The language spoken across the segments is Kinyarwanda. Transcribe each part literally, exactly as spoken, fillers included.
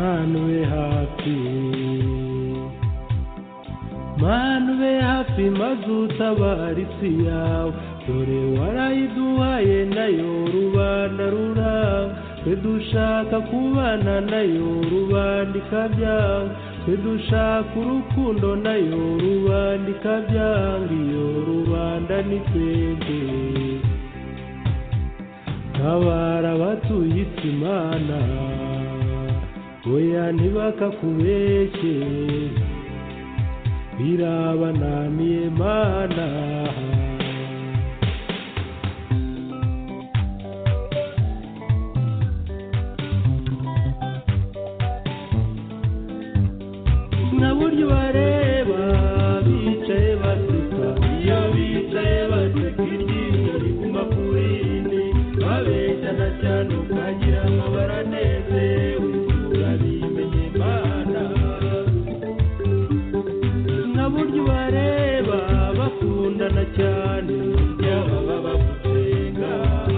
manube hafi manube hafi maze utabara isi yawe dore warayiduhaye nayo rubanda rura twe dushaka kubana nayo rubanda ikabyanga twe dushaka urukundo nayo rubanda ikabyanga iyo rubanda ni twebwe tabara abatuye isi mana oya ntibakakubeshye birabananiye mana naburyo bareba bicaye baseka iyo bicaye baseka iryinyo riguma kurini babeshyana cyane ukagira ngo baranezerewe urabimenye mana naburyo bareba bakundana cyane byaba baba bagusenga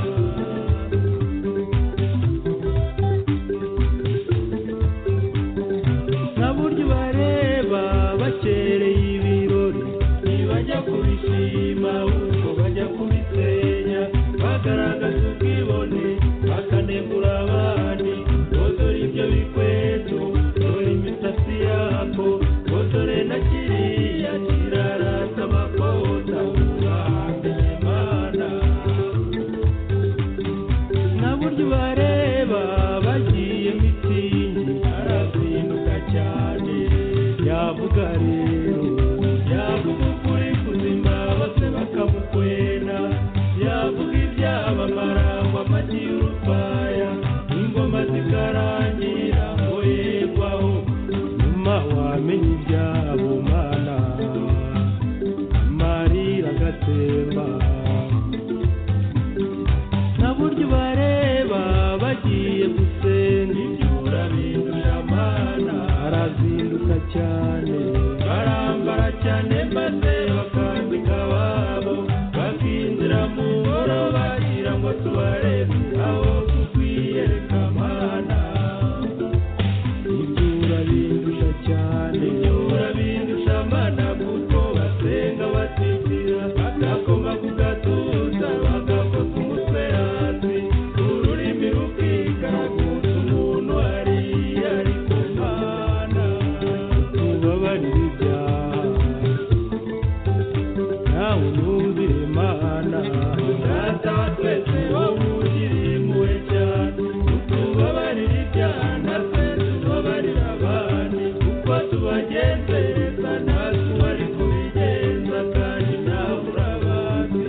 naburyo bareba bakereye ibirori ntibajya kubishima ahubwo bajya kubisenya bagaragaza ubwibone bakanegura abandi dore ibyo bikweto dore imisatsi yako dore na kiriya kirarasa amakota uramenye mana naburyo bareba bagiye mitingi arazinduka cyane yavuga rero yavuga ukuri kuzima bose bakamukwena yavuga ibyabamara ngo amagi y'urufaya ingoma zikarangira ngo yegwaho nyuma wamenye ibyabo mana amarira agatemba naburyo bareba bagiye gusenga ibyo urabindurira mana arazinduka cyane barambara cyane maze bakambika ababo bakinjira mu ngoro bagira ngo tubarebe aho tukwiyereka mana ibyo urabindusha cyane ibyo urabindusha mana kuko basenga batitira bagakoma ku gatuza bagakota umutwe hasi ururimi rukikaraguza umuntu hariya ariko mana tubabarire ibyaha nawe unyumvire mana data wa twese wowe ugiriye impuhwe cyane utubabarire ibyaha natwe tubabarire abandi kuko tubagenzereza natwe wari kubigenza kandi nawe urabazi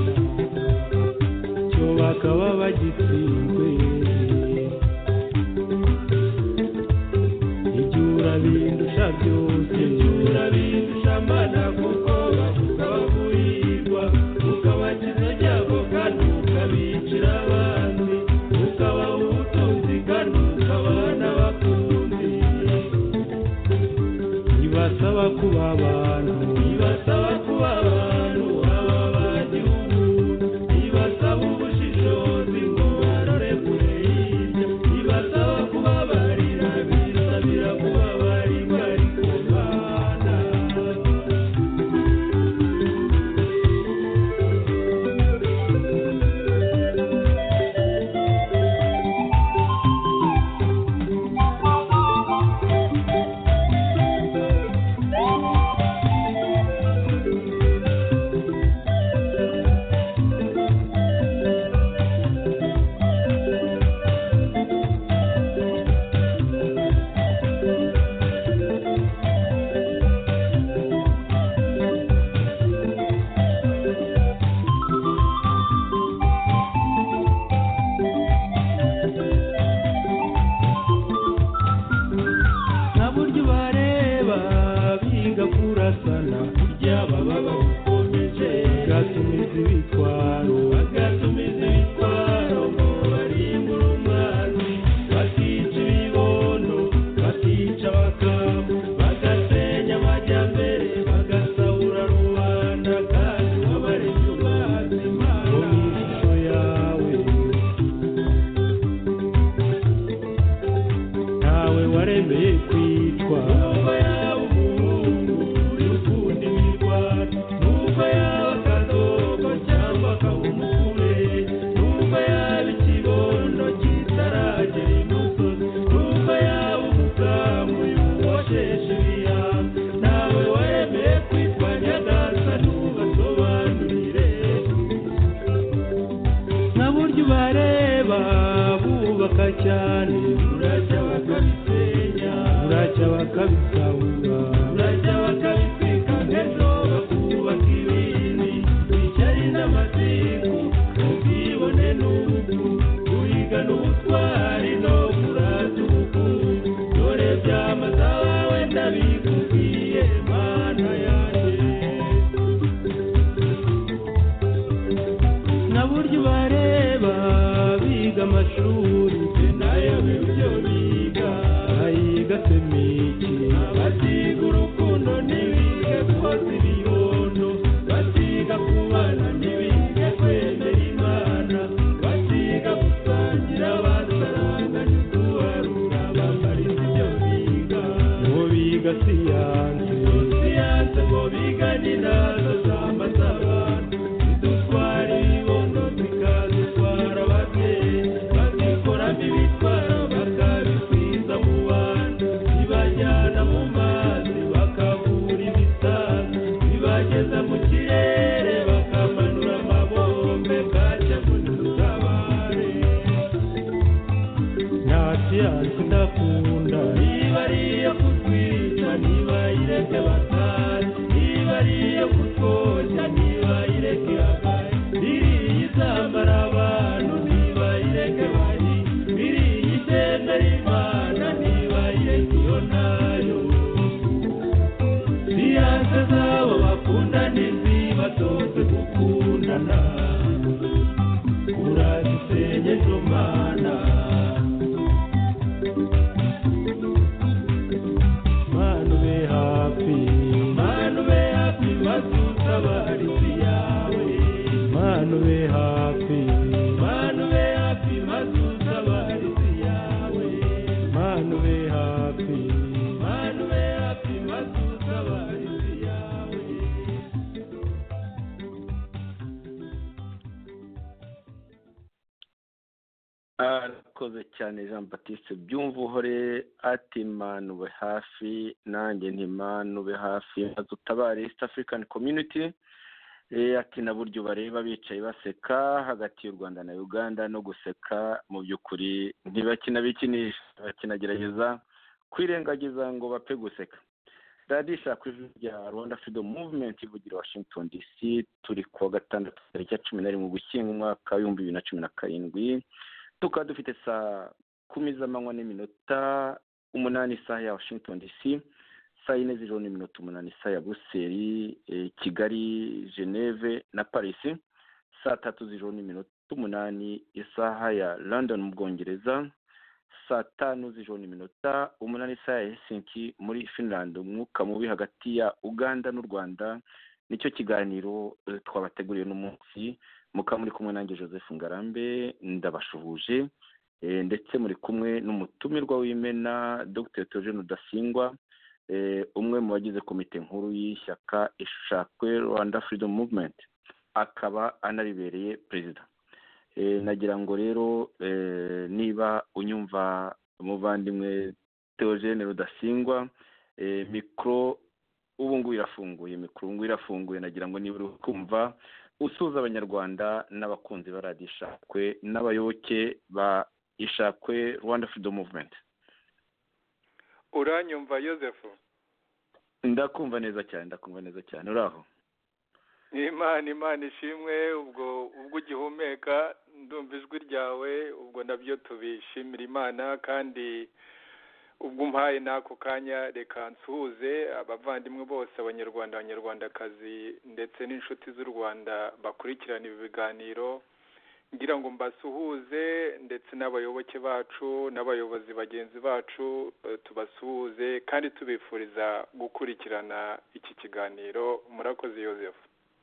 cyo bakaba bagitsinzwe ibyo urabindusha byose ibyo urabindusha mana kuko bagusaba guhirwa ukabakiza ibyago kandi ukabicira abandi ukabaha ubutunzi kandi ukabaha n'abakunzi ntibasaba kuba abantu ntibasaba kuba abantu aba bagihugu ntibasaba ubushishozi ngo barore kure y'ibyo ntibasaba kubabarira bisabira kubabarirwa ariko mana naburyo bareba biga kurasana byaba baba bukomeje gatumiza ibitwaro bagatumiza ibitwaro ngo barimbura umwanzi bakica ibibondo bakica abakamu bagasenya amajyambere bagasahura rubanda kandi wabaremye umwanzi mana mu ishusho yawe ntawe ware zose zabo bakunda ntizibatoze gukundana uradusenye zomana manu be hafi manu be hafi mazutabarizi yawe manu be hafi manu be hafi mazutabarizi yawe manu be hafi manu be hafi mazutabarizi yawe. arakoze cyane Jean Baptiste byumva uhore ati manu be hafi nanjye nti manu be hafi mazutabare East African Community. Eh, ati na buryo bareba bicaye baseka hagati y'u Rwanda na Uganda no guseka mu by'ukuri ntibakina bikinisha bakinagerageza kwirengagiza ngo bapfe guseka. Radisha ku ijwi rya Rwanda Freedom Movement ivugira Washington D C turi kuwa gatandatu tariki ya cumi na rimwe Ugushyingo umwaka w'ibihumbi bibiri na cumi na karindwi tukaba dufite saa kumi z'amanywa n'iminota umunani isaha ya Washington D C, saa yine z'ijoro n'iminota umunani isaha ya Buruseli, eh, Kigali, Geneve na Paris, saa tatu z'ijoro n'iminota umunani isaha ya London mu Bwongereza, saa tanu z'ijoro n'iminota umunani isaha ya Helsinki muri Finland. Umwuka mubi hagati ya Uganda n'u Rwanda nicyo kiganiro eh, twabateguriye n'umunsi. Muka muri kumwe nanjye Joseph Ngarambe ndabashuhuje, eh, ndetse muri kumwe n'umutumirwa w'imena Dr Theogene Rudasingwa, eh, umwe mu bagize komite nkuru y'ishyaka Ishakwe Rwanda Freedom Movement, akaba anaribereye perezida. Eh, nagira ngo rero eh, niba unyumva umuvandimwe Theogene Rudasingwa, eh, mikro ubu ngubu irafunguye, mikro ngubu irafunguye, nagira ngo niba uri kumva usuza abanyarwanda n'abakunzi ba Radio Ishakwe n'abayoboke ba Ishakwe Rwanda Freedom Movement. Uranyumva Joseph? Ndakumva neza cyane, ndakumva neza cyane. Uraho? Imana Imana ishimwe, ubwo ubwo ugihumeka ndumva ijwi ryawe, ubwo nabyo tubishimira Imana, kandi ubwo umpaye n'ako kanya reka nsuhuze abavandimwe bose, abanyarwanda abanyarwandakazi ndetse n'inshuti z'u Rwanda bakurikirana ibi biganiro, ngira ngo mbasuhuze, ndetse n'abayoboke bacu n'abayobozi bagenzi bacu tubasuhuze kandi tubifuriza gukurikirana iki kiganiro. Murakoze Joseph.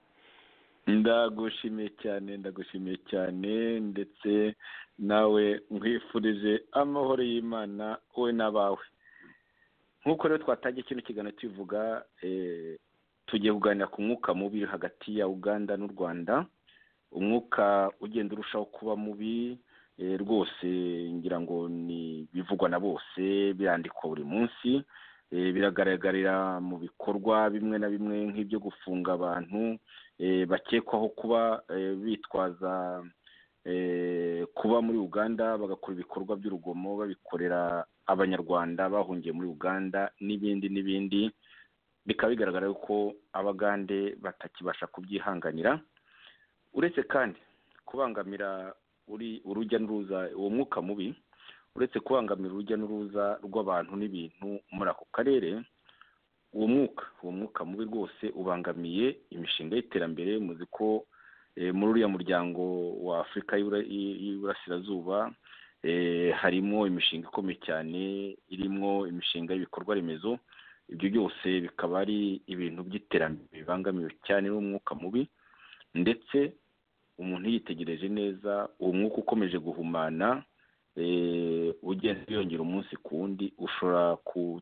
Ndagushimiye cyane, ndagushimiye cyane, ndetse nawe nkwifurije amahoro y'Imana wowe n'abawe. Nk'uko rero twatangiye kino kiganiro tuvuga, eh, tugiye kuganira ku mwuka mubi hagati ya Uganda n'u Rwanda, umwuka ugenda urushaho kuba mubi, eh, rwose ngira ngo ni bivugwa na bose, birandikwa buri munsi, eh, biragaragarira mu bikorwa bimwe na bimwe nk'ibyo gufunga abantu eh, bakekwaho kuba eh, bitwaza eh, kuba muri Uganda bagakora ibikorwa by'urugomo babikorera abanyarwanda bahungiye muri Uganda n'ibindi n'ibindi. Bikaba bigaragara ko abagande batakibasha kubyihanganira, uretse kandi kubangamira uri urujya n'uruza uwo mwuka mubi, uretse kubangamira urujya n'uruza rw'abantu n'ibintu muri ako karere. Uwo mwuka uwo mwuka mubi rwose ubangamiye imishinga y'iterambere. Muzi ko e, muri uriya muryango wa Afurika y'Iburasirazuba e, harimo imishinga ikomeye cyane, irimo imishinga y'ibikorwa remezo. Ibyo byose bikaba ari ibintu by'iterambere bibangamiwe cyane n'umwuka mubi, ndetse umuntu yitegereje neza uwo mwuka ukomeje guhumana, e, ugenda yongera umunsi ku wundi, ushobora ku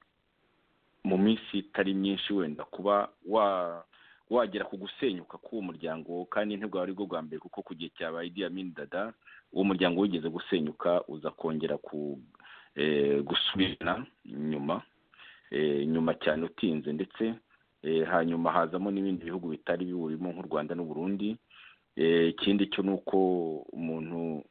mu minsi itari myinshi wenda kuba wa wagera ku gusenyuka k'uwo muryango, kandi ntibwo ari bwo bwa mbere, kuko ku gihe cya Idi Amin Dada uwo muryango wigeze gusenyuka uza kongera ku e, gusubirana nyuma e, nyuma cyane utinze, ndetse e, hanyuma hazamo n'ibindi bihugu bitari biwurimo nk'u Rwanda n'u Burundi. Ikindi cyo nuko umuntu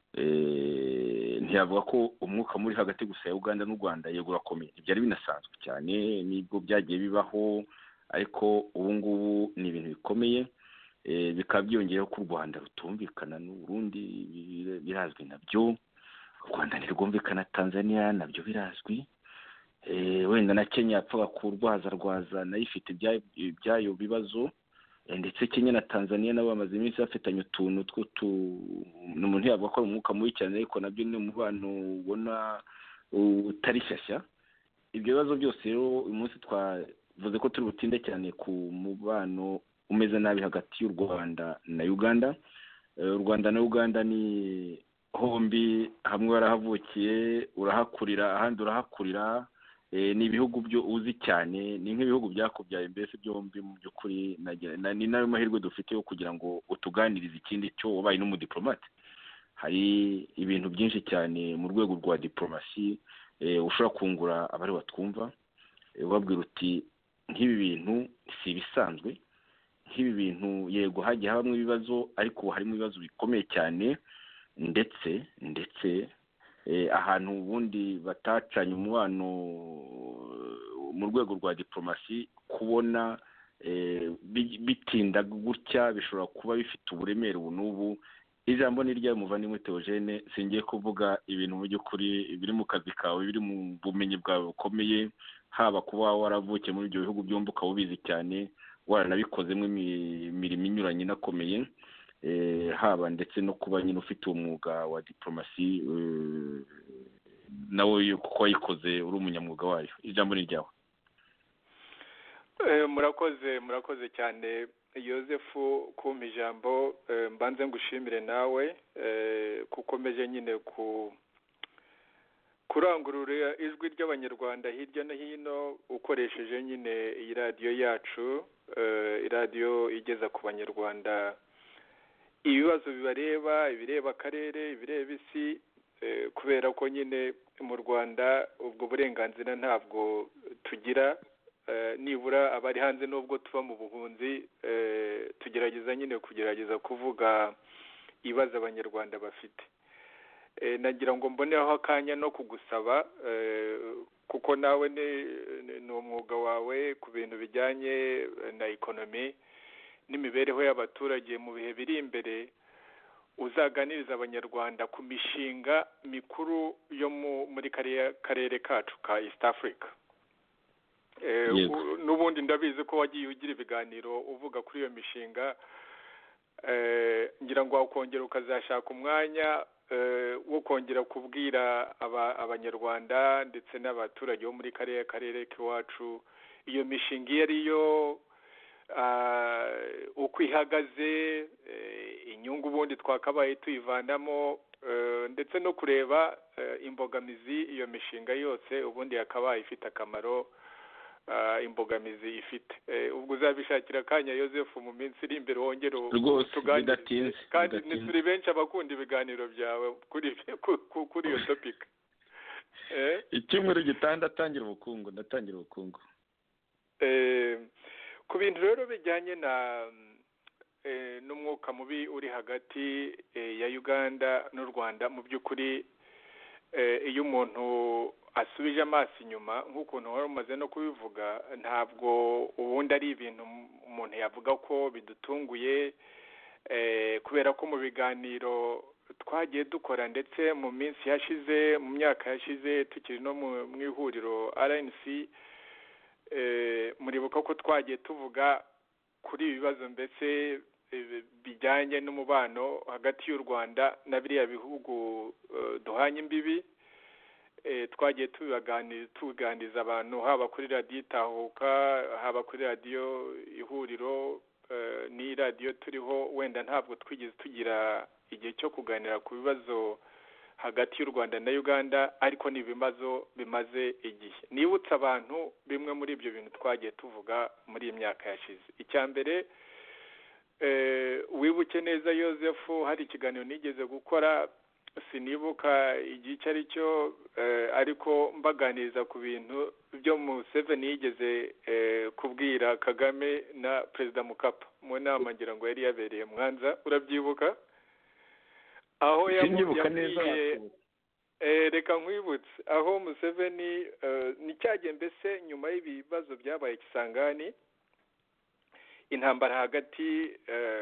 ntiyavuga ko umwuka muri hagati gusa ya Uganda n'u Rwanda yego urakomeye, byari binasanzwe cyane nibwo byagiye bibaho, ariko ubu ngubu ni ibintu bikomeye. Bikaba byongeyeho ko u Rwanda rutumvikana n'u Burundi, birazwi nabyo. U Rwanda ntirwumvikana Tanzania, nabyo birazwi. wenda na Kenya yapfaga kurwaza rwaza nayo ifite ibyayo bibazo, ndetse Kenya na Tanzania nabo bamaze iminsi bafitanye utuntu tw'utu n'umuntu yavuga ko umwuka mubi cyane, ariko nabyo ni umubano ubona utari shyashya. Ibyo bibazo byose rero uyu munsi twavuze ko turi butinde cyane ku mubano umeze nabi hagati y'u Rwanda na Uganda. U Rwanda na Uganda ni hombi hamwe barahavukiye, urahakurira ahandi urahakurira, ni ibihugu byo uzi cyane, ni nk'ibihugu byakubyaye mbese byombi mu by'ukuri. Ni nayo mahirwe dufite yo kugira ngo utuganirize ikindi cyo wabaye n'umudiplomate. Hari ibintu byinshi cyane mu rwego rwa diplomasi ushobora kungura abari batwumva, ubabwira uti nk'ibi bintu si ibisanzwe, nk'ibi bintu yego hagiye habamo ibibazo, ariko harimo ibibazo bikomeye cyane, ndetse ndetse ahantu ubundi batacanye umubano mu rwego rwa diplomasi, kubona bitinda gutya bishobora kuba bifite uburemere ubu n'ubu. Ijambo ni rya muvandimwe Theogene, singiye kuvuga ibintu mu by'ukuri biri mu kazi kawe, biri mu bumenyi bwawe bukomeye, haba kuba waravukiye muri ibyo bihugu byombi ukaba ubizi cyane, waranabikozemo imirimo inyuranye inakomeye, haba ndetse no kuba nyine ufite umwuga wa diplomasi nawe kuko wayikoze uri umunyamwuga wayo. Ijambo ni ryawe. Murakoze murakoze cyane Yosefu kumpa ijambo. Mbanze ngushimire nawe kuko meje nyine ku kurangurura ijwi ry'abanyarwanda hirya no hino ukoresheje nyine iyi radiyo yacu, iradiyo igeza ku banyarwanda ibibazo bibareba, ibireba akarere, ibireba isi, kubera ko nyine mu Rwanda ubwo burenganzira ntabwo tugira, nibura abari hanze n'ubwo tuba mu buhunzi tugerageza nyine kugerageza kuvuga ibibazo abanyarwanda bafite. Nagira ngo mboneho akanya no kugusaba, kuko nawe ni umwuga wawe ku bintu bijyanye na ekonomi n'imibereho y'abaturage mu bihe biri imbere, uzaganiriza abanyarwanda ku mishinga mikuru yo muri kariya karere kacu ka East Africa. N'ubundi ndabizi ko wagiye ugira ibiganiro uvuga kuri iyo mishinga, ngira ngo wakongera ukazashaka umwanya wo kongera kubwira abanyarwanda ndetse n'abaturage bo muri kariya karere k'iwacu iyo mishinga iyo ariyo, uko ihagaze, inyungu ubundi twakabaye tuyivanamo, ndetse no kureba imbogamizi iyo mishinga yose ubundi yakabaye ifite akamaro, imbogamizi ifite. Ubwo uzabishakira akanya Yosefu mu minsi iri imbere wongere tuganirize, kandi ntituri benshi abakunda ibiganiro byawe kuri kuri iyo topic. Icyumweru gitaha ndatangira ubukungu ndatangira ubukungu ku bintu rero bijyanye na n'umwuka mubi uri hagati ya Uganda n'u Rwanda. Mu by'ukuri iyo umuntu asubije amaso inyuma nk'ukuntu wari umaze no kubivuga, ntabwo ubundi ari ibintu umuntu yavuga ko bidutunguye, kubera ko mu biganiro twagiye dukora ndetse mu minsi yashize, mu myaka yashize tukiri no mu ihuriro R N C, muribuka ko twagiye tuvuga kuri ibi bibazo mbese bijyanye n'umubano hagati y'u Rwanda na biriya bihugu duhanye imbibi. Twagiye tubiganiriza abantu haba kuri radiyo Itahuka, haba kuri radiyo Ihuriro, ni radiyo turiho. Wenda ntabwo twigeze tugira igihe cyo kuganira ku bibazo hagati y'u Rwanda na Uganda, ariko ni ibibazo bimaze igihe. Nibutsa abantu bimwe muri ibyo bintu twagiye tuvuga muri iyi myaka yashize. Icya mbere, wibuke neza Yosefu, hari ikiganiro nigeze gukora, sinibuka igihe icyo ari cyo, ariko mbaganiriza ku bintu byo Museveni yigeze kubwira Kagame na Perezida Mukapa mu nama ngira ngo yari yabereye Mwanza, urabyibuka? Aho yabwiye, reka nkwibutse, aho Museveni ni cyagiye mbese nyuma y'ibibazo byabaye Kisangani, intambara hagati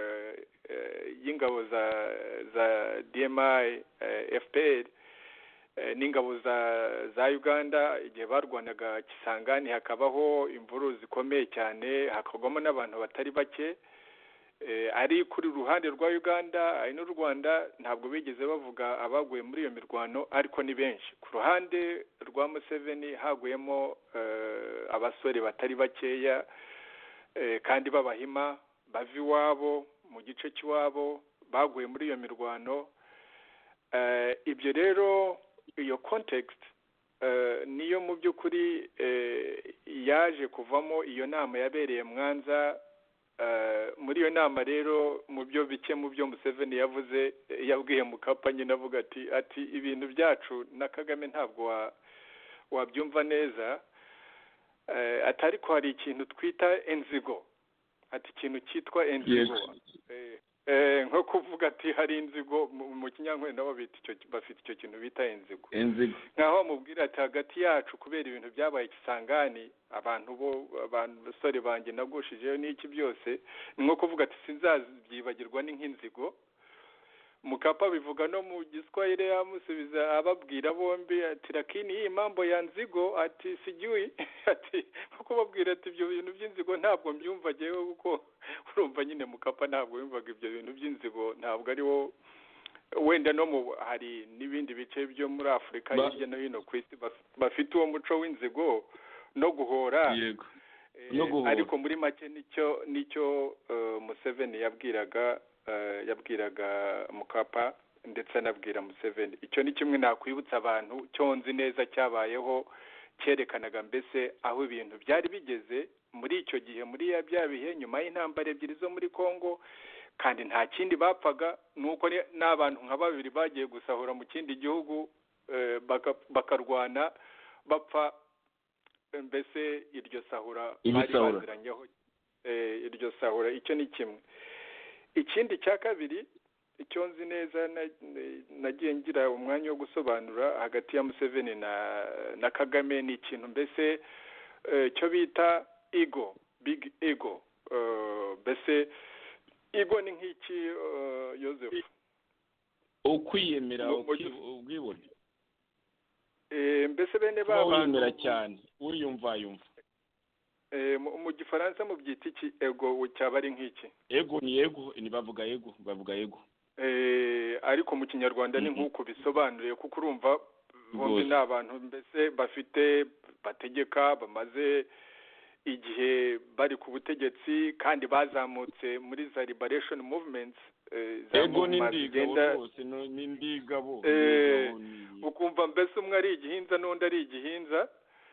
y'ingabo za za D M I F P R n'ingabo za za Uganda igihe barwanaga Kisangani hakabaho imvuru zikomeye cyane hakagwamo n'abantu batari bake ari kuri ruhande rwa Uganda ari n'u Rwanda ntabwo bigeze bavuga abaguye muri iyo mirwano ariko ni benshi ku ruhande rwa Museveni haguyemo abasore batari bakeya kandi babahima bava iwabo mu gice cy'iwabo baguye muri iyo mirwano ibyo rero iyo context niyo mu by'ukuri yaje kuvamo iyo nama yabereye Mwanza muri iyo nama rero mu byo bike mu byo Museveni yavuze yabwiye Mukapa nyine avuga ati ati ibintu byacu na Kagame ntabwo wabyumva neza atari ko hari ikintu twita enzigo ati ikintu cyitwa enzigo nko kuvuga ati hari inzigo mu kinyankore nabo bita icyo bafite icyo kintu bita enzigo nkaho mubwira ati hagati yacu kubera ibintu byabaye Kisangani abantu bo abantu basore banjye nagushijeyo n'iki byose ni nko kuvuga ati sinzabyibagirwa ni nk'inzigo Mukapa bivuga no mu Giswahili yamusubiza ababwira bombi ati lakini hii mambo ya nzigo ati sijui ati kuko babwira ati ibyo bintu by'inzigo ntabwo mbyumva jewe kuko urumva nyine Mukapa ntabwo yumvaga ibyo bintu by'inzigo ntabwo ari wo wenda no mu hari n'ibindi bice byo muri Afurika hirya no hino ku isi bafite uwo muco w'inzigo no guhora yego ariko muri make nicyo nicyo Museveni yabwiraga yabwiraga Mukapa ndetse anabwira Museveni icyo ni kimwe nakwibutsa abantu cyonzi neza cyabayeho cyerekanaga mbese aho ibintu byari bigeze muri icyo gihe muri ya bya bihe nyuma y'intambara ebyiri zo muri Kongo kandi nta kindi bapfaga nuko n'abantu nka babiri bagiye gusahura mu kindi gihugu bakarwana bapfa mbese iryo sahura bari baziranyeho iryo sahura icyo ni kimwe ikindi cya kabiri icyo nzi neza nagiye ngira umwanya wo gusobanura hagati ya Museveni na na Kagame ni ikintu mbese cyo bita ego big ego mbese ego ni nk'iki Joseph ukwiyemera ubwibone mbese bene baba wiyemera cyane uriyumva yumva mu Gifaransa mu byita iki ego cyaba ari nk'iki ego ni ego ni bavuga ego bavuga ego eh ariko mu Kinyarwanda ni nk'uko bisobanuriye kuko urumva bombi n'abantu mbese bafite bategeka bamaze igihe bari ku butegetsi kandi bazamutse muri za liberation movements ego n'indigabo rwose n'indigabo ukumva mbese umwe ari igihinza n'undi ari igihinza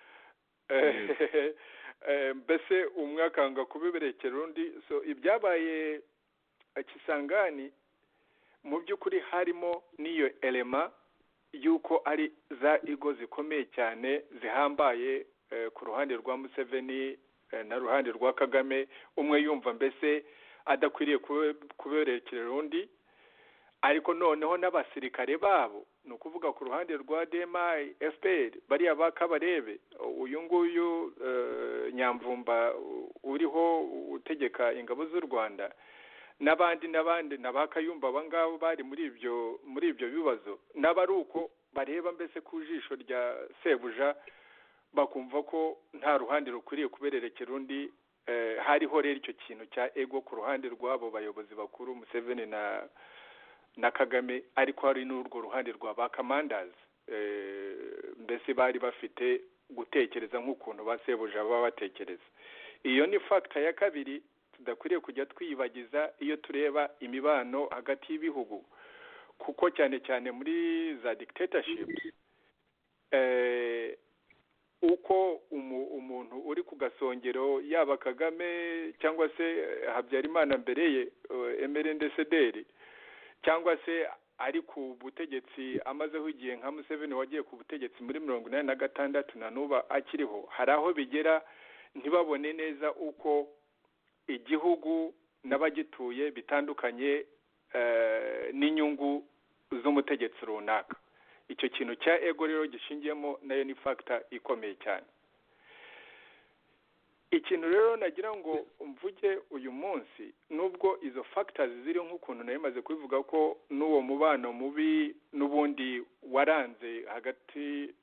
mbese umwe akanga kubiberekera undi so ibyabaye Kisangani mu by'ukuri harimo n'iyo elema y'uko ari za ego zikomeye cyane zihambaye ku ruhande rwa Museveni na ruhande rwa Kagame umwe yumva mbese adakwiriye kuberekera undi ariko noneho n'abasirikare babo ni ukuvuga ku ruhande rwa D M I F P R bariya bakabarebe uyu nguyu Nyamvumba uriho utegeka ingabo z'u Rwanda n'abandi n'abandi nabakayumba abangabo bari muri ibyo muri ibyo bibazo n'abari uko bareba mbese ku jisho rya sebuja bakumva ko nta ruhande rukwiriye kubererekera undi hariho rero icyo kintu cya ego ku ruhande rw'abo bayobozi bakuru Museveni na na Kagame ariko hari n'urwo ruhande rwa ba commanders mbese bari bafite gutekereza nk'ukuntu basebuja baba batekereza iyo ni factor ya kabiri tudakwiriye kujya twiyibagiza iyo tureba imibano hagati y'ibihugu kuko cyane cyane muri za dictatorships eh uko umu, umuntu uri ku gasongero yaba Kagame cyangwa se Habyarimana mbere ye Emerendesederi cyangwa se ari ku butegetsi amazeho igihe nka Museveni wagiye ku butegetsi muri mirongo inani na gatandatu na nuba akiriho hari aho bigera ntibabone neza uko igihugu n'abagituye bitandukanye n'inyungu z'umutegetsi runaka icyo kintu cya ego rero gishingiyemo nayo ni factor ikomeye cyane ikintu rero nagira ngo mvuge uyu munsi nubwo izo factors ziri nk'ukuntu nari maze kubivuga ko n'uwo mubano mubi n'ubundi waranze hagati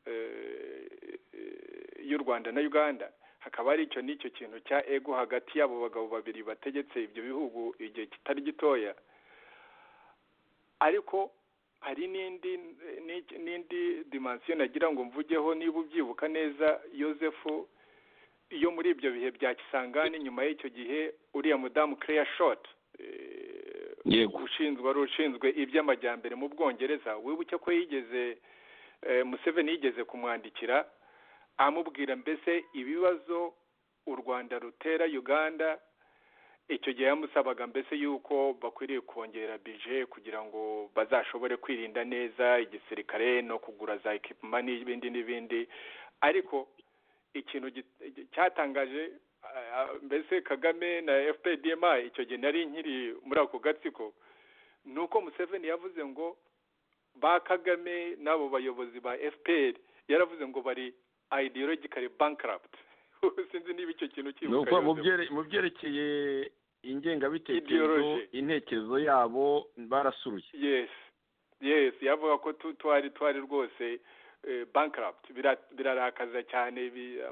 y'u Rwanda na Uganda, hakaba ari icyo n'icyo kintu cya ego hagati y'abo bagabo babiri bategetse ibyo bihugu igihe kitari gitoya, ariko hari n'indi n'indi dimension nagira ngo mvugeho. Niba ubyibuka neza, Yosefu, iyo muri ibyo bihe bya Kisangani nyuma y'icyo gihe uriya mudamu Claire Short ushinzwe wari ushinzwe iby'amajyambere mu Bwongereza, wibuke ko yigeze Museveni yigeze kumwandikira amubwira mbese ibibazo u Rwanda rutera Uganda. Icyo gihe yamusabaga mbese yuko bakwiriye kongera budget kugira ngo bazashobore kwirinda neza igisirikare no kugura za equipment n'ibindi n'ibindi. Ariko ikintu cyatangaje mbese Kagame na F P D M I, icyo gihe nari nkiri muri ako gatsiko, nuko Museveni yavuze ngo ba Kagame n'abo bayobozi ba F P R yaravuze ngo bari ideologically bankrupt. Sinzi niba icyo kintu kibuka. Nuko mu byerekeye ingengabitekerezo intekerezo yabo barasuruye. Yes, yes, yavuga ko twari twari rwose bankrupt. Birarakaza cyane,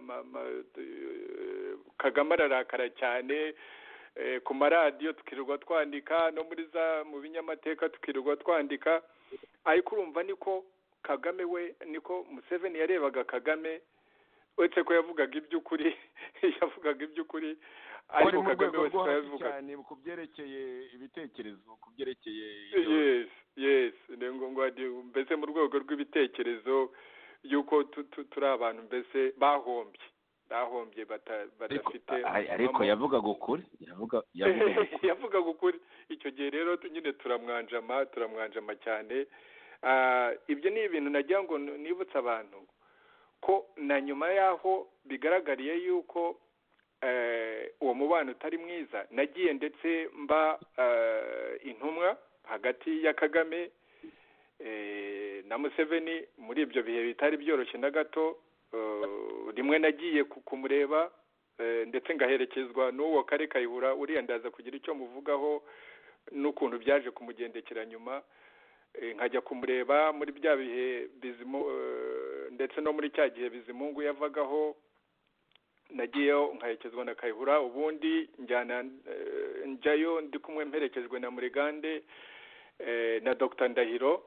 Kagame ararakara cyane, ku maradiyo tukirirwa twandika no muri za mu binyamateka tukirirwa twandika. Ariko urumva niko Kagame we niko Museveni yarebaga Kagame, uretse ko yavugaga iby'ukuri yavugaga iby'ukuri ariko Kagame wese yavuga cyane ku byerekeye ibitekerezo, ku byerekeye yes yes ngo ngo mbese mu rwego rw'ibitekerezo yuko turi abantu mbese bahombye bahombye badafite. Ariko yavugaga ukuri, yavuga yavugaga ukuri. Icyo gihe rero nyine turamwanjama turamwanjama cyane. Ibyo ni ibintu nagira ngo nibutse abantu ko na nyuma yaho bigaragariye yuko uwo mubano utari mwiza, nagiye ndetse mba intumwa hagati ya Kagame na Museveni muri ibyo bihe bitari byoroshye na gato. Rimwe nagiye kumureba ndetse ngaherekezwa n'uwo Kare Kayihura, uriya ndaza kugira icyo muvugaho n'ukuntu byaje kumugendekera nyuma. Nkajya kumureba muri bya bihe Bizimu ndetse no muri cya gihe Bizimungu yavagaho, nagiyeyo nkaherekezwa na Kayihura. Ubundi njyana njyayo ndi kumwe mperekezwe na Murigande na Doctor Ndahiro.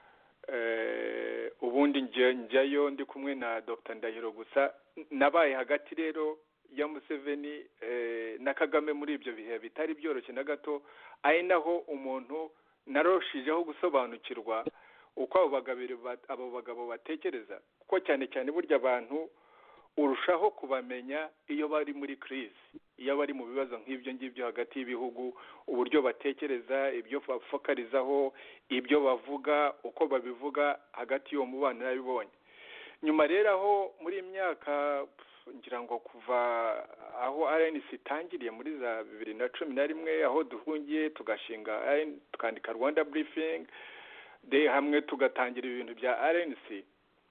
Ubundi njyayo ndi kumwe na Doctor Ndahiro gusa. Nabaye hagati rero ya Museveni na Kagame muri ibyo bihe bitari byoroshye na gato, ari naho umuntu naroshijeho gusobanukirwa uko abo bagabo batekereza, kuko cyane cyane burya abantu urushaho kubamenya iyo bari muri crise, iyo bari mu bibazo nk'ibyo ngibyo hagati y'ibihugu, uburyo batekereza, ibyo bafokarizaho, ibyo bavuga, uko babivuga hagati y'uwo mubano nabibonye. Nyuma rero aho muri imyaka ngira ngo kuva aho R N C itangiriye muri za bibiri na cumi na rimwe, aho duhungiye tugashinga tukandika Rwanda Briefing de hamwe tugatangira ibintu bya R N C,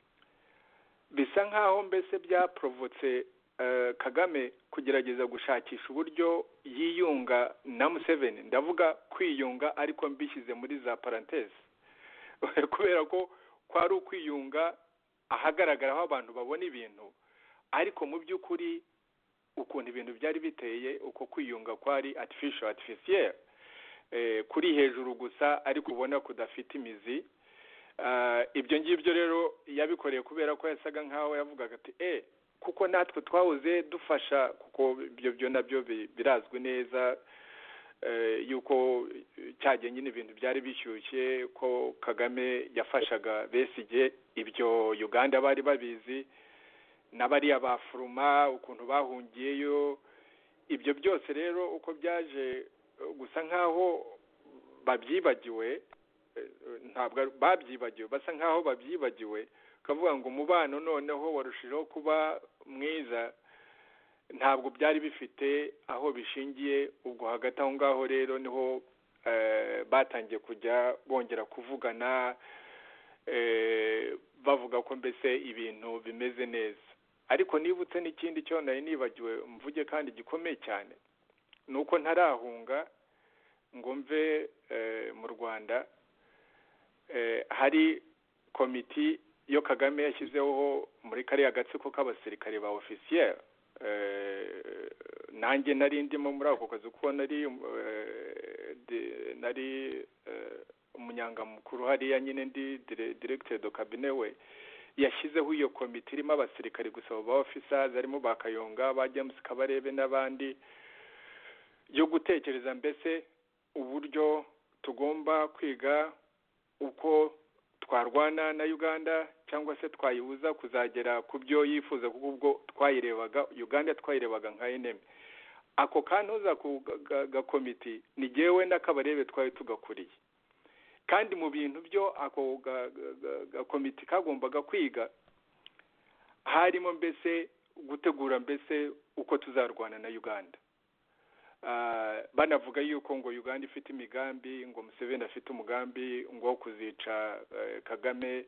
bisa nkaho mbese byaprovotse uh, Kagame kugerageza gushakisha uburyo yiyunga na Museveni. Ndavuga kwiyunga ariko mbishyize muri za parenthèse kubera ko kwari ukwiyunga ahagaragara aho abantu babona ibintu, ariko mu by'ukuri ukuntu ibintu byari biteye, uko kwiyunga kwari artificial artificiel, eh, kuri hejuru gusa ariko ubona kudafite imizi. Uh, ibyo ngibyo rero yabikoreye kubera ko yasaga nkaho yavugaga ati eh kuko natwe twahoze dufasha, kuko ibyo byo nabyo birazwi neza uh, yuko cyagiye nyine ibintu byari bishyushye ko Kagame yafashaga Besigye. Ibyo Uganda bari babizi, n'abari abafuruma ukuntu bahungiyeyo. Ibyo byose rero uko byaje gusa nkaho babyibagiwe, ntabwo babyibagiwe, basa nkaho babyibagiwe, kavuga ngo umubano noneho warushijeho kuba mwiza. Ntabwo byari bifite aho bishingiye. Ubwo hagati aho ngaho rero niho batangiye kujya bongera kuvugana, bavuga ko mbese ibintu bimeze neza. ariko nibutse n'ikindi cyo nari nibagiwe mvuge kandi gikomeye cyane ni uko ntarahunga ngo mve mu Rwanda hari komiti yo Kagame yashyizeho muri kariya gatsiko k'abasirikare ba officiel nanjye nari ndimo muri ako kazi kuko nari nari umunyangamukuru hariya nyine ndi directeur de cabinet we yashyizeho iyo komite irimo abasirikare gusa ba officers harimo ba Kayonga ba James Kabarebe n'abandi yo gutekereza mbese uburyo tugomba kwiga uko twarwana na Uganda cyangwa se twayibuza kuzagera ku byo yifuza kuko ubwo twayirebaga Uganda twayirebaga nka enemy. Ako kantuza ku gakomiti ni jewe n'Akabarebe twari tugakuriye, kandi mu bintu byo ako gakomiti kagombaga kwiga harimo mbese gutegura mbese uko tuzarwana na Uganda. Uh, banavuga yuko ngo Uganda ifite imigambi, ngo Museveni afite umugambi ngo kuzica uh, Kagame,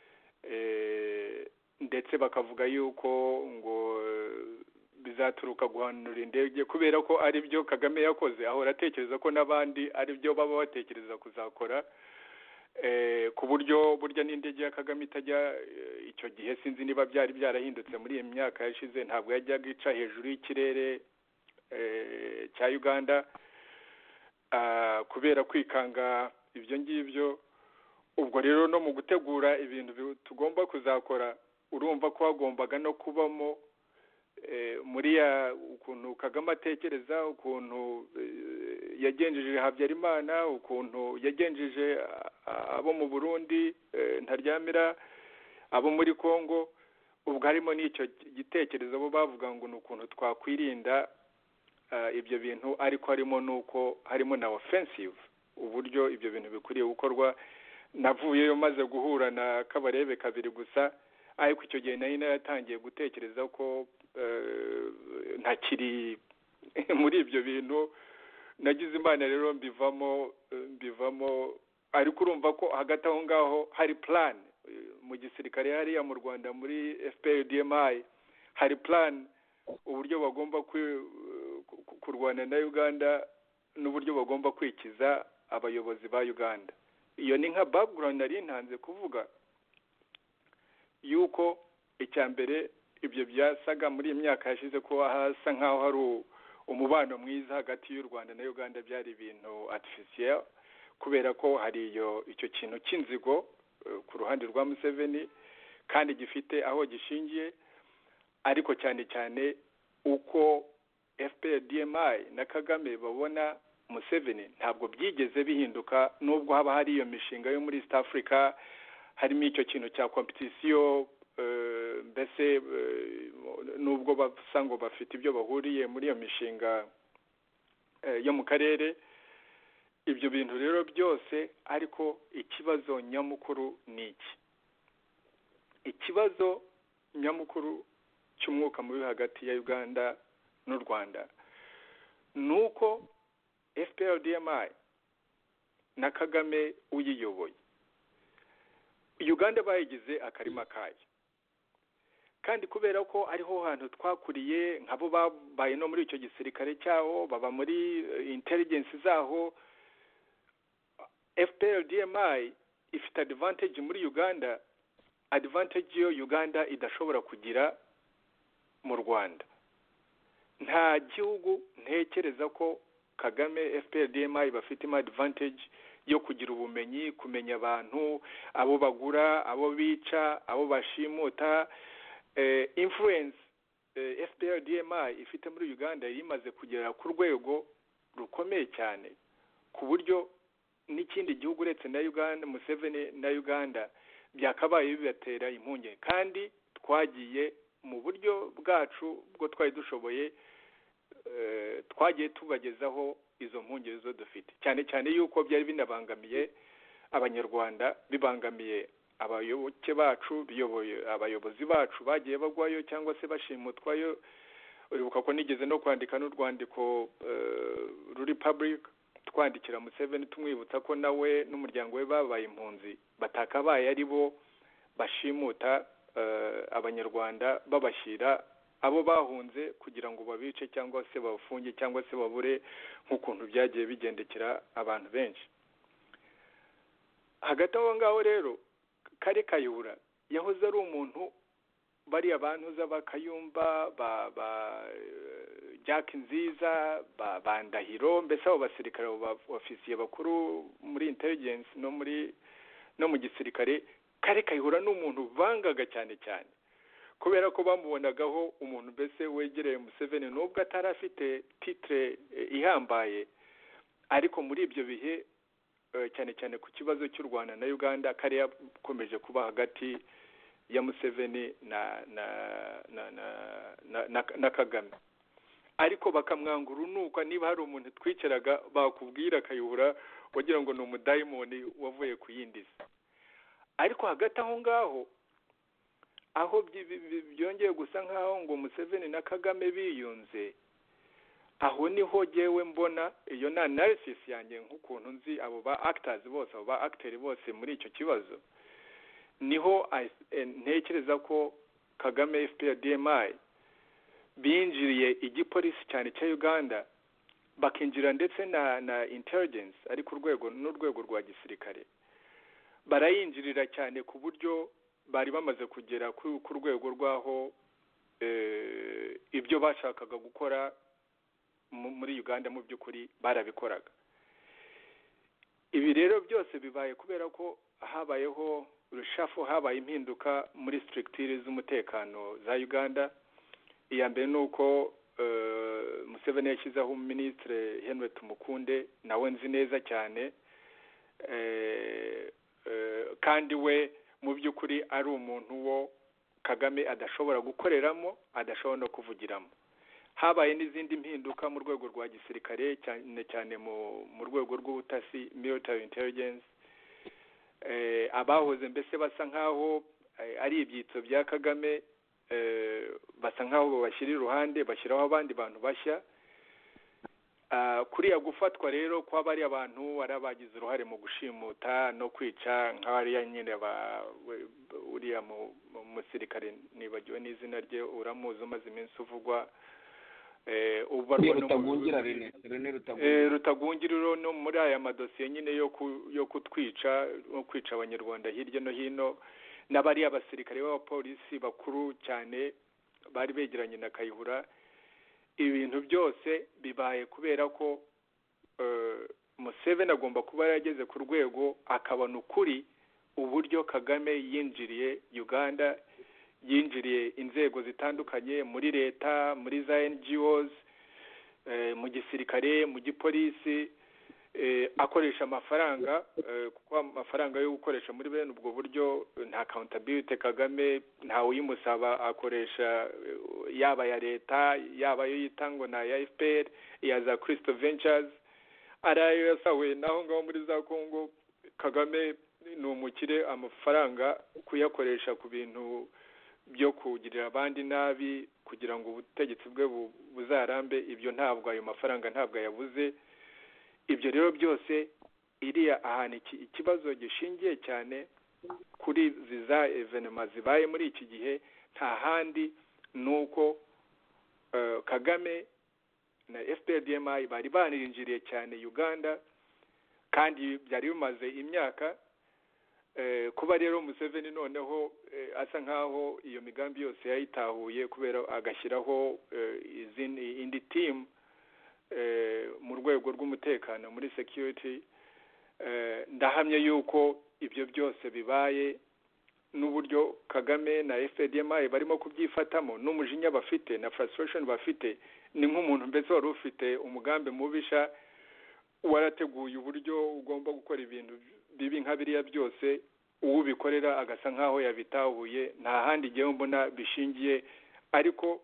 eh, ndetse bakavuga yuko ngo uh, bizaturuka guhanura indege kubera ko ari byo Kagame yakoze, ahora atekereza ko n'abandi ari byo baba batekereza kuzakora, eh, ku buryo burya n'indege ya Kagame itajya uh, icyo gihe sinzi niba byari byarahindutse muri iyi myaka yashize, ntabwo yajyaga ica hejuru y'ikirere eh cya Uganda uh, kubera kwikanga ibyo ngibyo. Ubwo rero no mu gutegura ibintu tugomba kuzakora urumva ko hagombaga no kubamo eh, muri ya ukuntu Kagame atekereza, ukuntu eh, yagenjeje Habyarimana, ukuntu yagenjeje abo mu Burundi eh, Ntaryamira, abo muri Kongo. Ubwo harimo n'icyo gitekerezo bo bavuga ngo n'ukuntu twakwirinda Uh, ibyo bintu, ariko harimo nuko harimo na offensive uburyo ibyo bintu bikuriye gukorwa. Navuyeyo maze guhura na Kabarebe kabiri gusa, ariko icyo gihe nari naratangiye gutekereza ko uh, ntakiri muri ibyo bintu. Nagize Imana rero mbivamo mbivamo ariko urumva ko hagati aho ngaho hari plan mu gisirikare hariya mu Rwanda muri F P R D M I, hari plan uburyo bagomba kurwana na Uganda n'uburyo bagomba kwikiza abayobozi ba Uganda. Iyo ni nka background nari ntanze kuvuga yuko icyambere ibyo byasaga muri imyaka yashize ko hasa nkaho hari umubano mwiza hagati y'u Rwanda na Uganda, byari ibintu artificiel kubera ko hari iyo icyo kintu cy'inzigo uh, ku ruhande rwa Museveni kandi gifite aho gishingiye, ariko cyane cyane uko F P R D M I na Kagame babona Museveni ntabwo byigeze bihinduka, nubwo haba hari iyo mishinga yo muri East Africa, harimo icyo kintu cya competition uh, mbese uh, nubwo basango bafite ibyo bahuriye muri iyo mishinga uh, yo mu karere. Ibyo bintu rero byose, ariko ikibazo nyamukuru ni iki. Ikibazo nyamukuru cy'umwuka mubi hagati ya Uganda n'u Rwanda nuko F P R D M I na Kagame uyiyoboye Uganda bayigize akarima kayo, kandi kubera ko ariho hantu twakuriye, nkabo babaye no muri icyo gisirikare cyaho, baba muri intelligence zaho, F P R D M I ifite advantage muri Uganda, advantage yo Uganda idashobora kugira mu Rwanda. Nta gihugu ntekereza ko Kagame F P R D M I bafite advantage yo kugira ubumenyi, kumenya abantu, abo bagura, abo bica, abo bashimuta. eh, influence eh, F P R D M I ifite muri Uganda imaze kugera ku rwego rukomeye cyane, ku buryo n'ikindi gihugu uretse na Uganda, Museveni na Uganda, byakabaye bibatera impunge. Kandi twagiye mu buryo bwacu bwo twari dushoboye, uh, twagiye tubagezaho izo mpunge zo dufite, cyane cyane yuko byari binabangamiye Abanyarwanda, bibangamiye abayoboke bacu, biyoboye abayobozi bacu bagiye bagwayo cyangwa se bashimutwayo. Uribuka ko nigeze no kwandika n'urwandiko uh, ruri public twandikira Museveni tumwibutsa ko nawe n'umuryango we babaye impunzi, batakabaye ari bo bashimuta abanyarwanda babashyira abo bahunze kugira ngo babice cyangwa se bafunge cyangwa se babure nk'ukuntu byagiye bigendekera abantu benshi. Hagati aho ngaho rero Kare Kayihura yahoze ari umuntu bari abantu z'abakayumba ba ba Jack Nziza ba Bandahiro, mbese abo basirikare ba ofisiye bakuru muri intelligence no muri no mu gisirikare. Kare Kayihura n'umuntu bangaga cyane cyane kubera ko bamubonagaho umuntu mbese wegereye Museveni nubwo atarafite titre ihambaye, ariko muri ibyo bihe cyane cyane ku kibazo cy'u Rwanda na Uganda Kare yakomeje kuba hagati ya Museveni na na na na, na, na, na Kagame, ariko bakamwanga urunuka. Niba hari umuntu twicaraga bakubwira Kayihura wagira ngo ni umudayimoni wavuye ku yindi si. Ariko hagati aho ngaho aho byongeye gusa nkaho ngo Museveni na Kagame biyunze, aho niho jewe mbona iyo na analysis yanjye nk'ukuntu nzi abo ba actors bose abo ba actors bose muri icyo kibazo, niho ntekereza ko Kagame F P R D M I binjiriye igipolisi cyane cya Uganda, bakinjira ndetse na na intelligence ari ku rwego n'urwego rwa gisirikare, barayinjirira cyane ku buryo bari bamaze kugera ku rwego rwaho ibyo bashakaga gukora muri Uganda mu by'ukuri barabikoraga. Ibi rero byose bibaye kubera ko habayeho urushafu, habaye impinduka muri structure z'umutekano za Uganda. Iya mbere nuko Museveni yashyizeho Ministre Henry Tumukunde, nawe nzi neza cyane kandi we mu by'ukuri ari umuntu wo Kagame adashobora gukoreramo, adashobora no kuvugiramo. Habaye n'izindi mpinduka mu rwego rwa gisirikare cyane cyane mu mu rwego rw'ubutasi military intelligence, eh abahoze mbese basa nkaho ari ibyitso bya Kagame, eh basa nkaho bashyira iruhande bashyiraho abandi bantu bashya. Uh, kuriya gufatwa rero kwa bari abantu arabagize uruhare mu gushimuta no kwica nk'abari nyine ba uriya mu musirikare nibagiwe n'izina rye uramuzi umaze iminsi uvugwa eh ubarwa no Rutagungira Rene Rene Rutagungira Rutagungiriro no muri aya madosiye nyine yo yo kutwica no kwica abanyarwanda hirya no hino, n'abari abasirikare b'abapolisi bakuru cyane bari begeranye na Kayihura. Ibintu byose bibaye kubera ko uh, Museveni agomba kuba yarageze ku rwego akabona ukuri uburyo Kagame yinjiriye Uganda, yinjiriye inzego zitandukanye muri leta, muri za N G Os, eh, mu gisirikare, mu gipolisi, eh, akoresha amafaranga, eh, kuko amafaranga yo gukoresha muri bene ubwo buryo nta accountability Kagame nta uyimusaba, akoresha yaba ya leta yaba yo yitango na ya F P R ya za Crystal Ventures arayo yasawe naho ngaho muri za Congo. Kagame ni umukire, amafaranga kuyakoresha ku bintu byo kugirira abandi nabi kugira ngo ubutegetsi bwe buzarambe, ibyo ntabwo ayo mafaranga ntabwo yabuze. Ibyo rero byose iriya ahantu ikibazo gishingiye cyane kuri ziza evenement zibaye muri iki gihe, nta handi nuko uh, Kagame na F P R D M I bari baninjiriye cyane Uganda kandi byari bimaze imyaka. Uh, kuba rero Museveni noneho uh, asa nkaho iyo migambi yose yayitahuye kubera agashyiraho uh, izindi indi team uh, mu rwego rw'umutekano muri security, uh, ndahamye yuko ibyo byose bibaye n'uburyo Kagame na F P R D M I barimo kubyifatamo n'umujinya bafite na frustration bafite. Ni nk'umuntu mbese wari ufite umugambi mubisha, warateguye uburyo ugomba gukora ibintu bibi nka biriya byose, uwo bikorera agasa nkaho yabitahuye. Nta handi igihe mbona bishingiye, ariko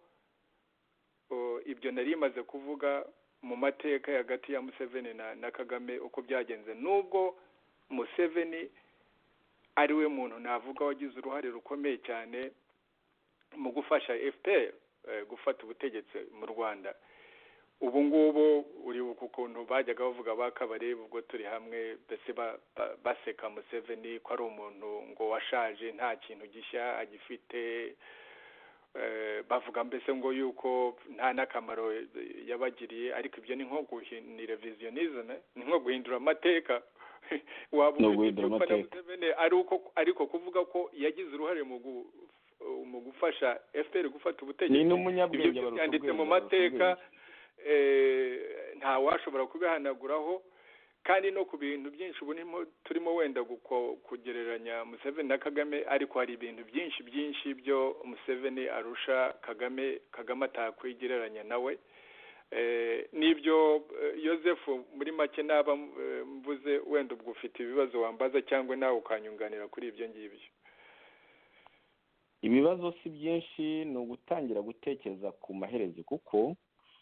uh, ibyo nari imaze kuvuga mu mateka hagati ya Museveni na, na Kagame uko byagenze. Nubwo Museveni ari we muntu navuga wagize uruhare rukomeye cyane mu gufasha F P R eh, gufata ubutegetsi mu Rwanda, ubu ngubu uri ku kuntu bajyaga bavuga bakabare ubwo turi hamwe mbese baseka Museveni ko ari umuntu ngo washaje nta kintu gishya agifite, bavuga mbese ngo yuko nta n'akamaro yabagiriye, ariko ibyo ni nko guhindura revisionism, ni nko guhindura amateka. Waba ufite Museveni ariko kuvuga ko yagize uruhare mu mu gufasha F P R gufata ubutegetsi, ibyo byanditse mu mateka, nta washobora kubihanaguraho. Kandi no ku bintu byinshi ubu turimo wenda kugereranya Museveni na Kagame, ariko hari ibintu byinshi byinshi byo Museveni arusha Kagame Kagame atakwigereranya nawe. Nibyo Joseph, muri make naba mvuze, wenda ubwo ufite ibibazo wambaza cyangwa nawe ukanyunganira kuri ibyo ngibyo. Ibibazo si byinshi, ni ugutangira gutekereza ku maherezo, kuko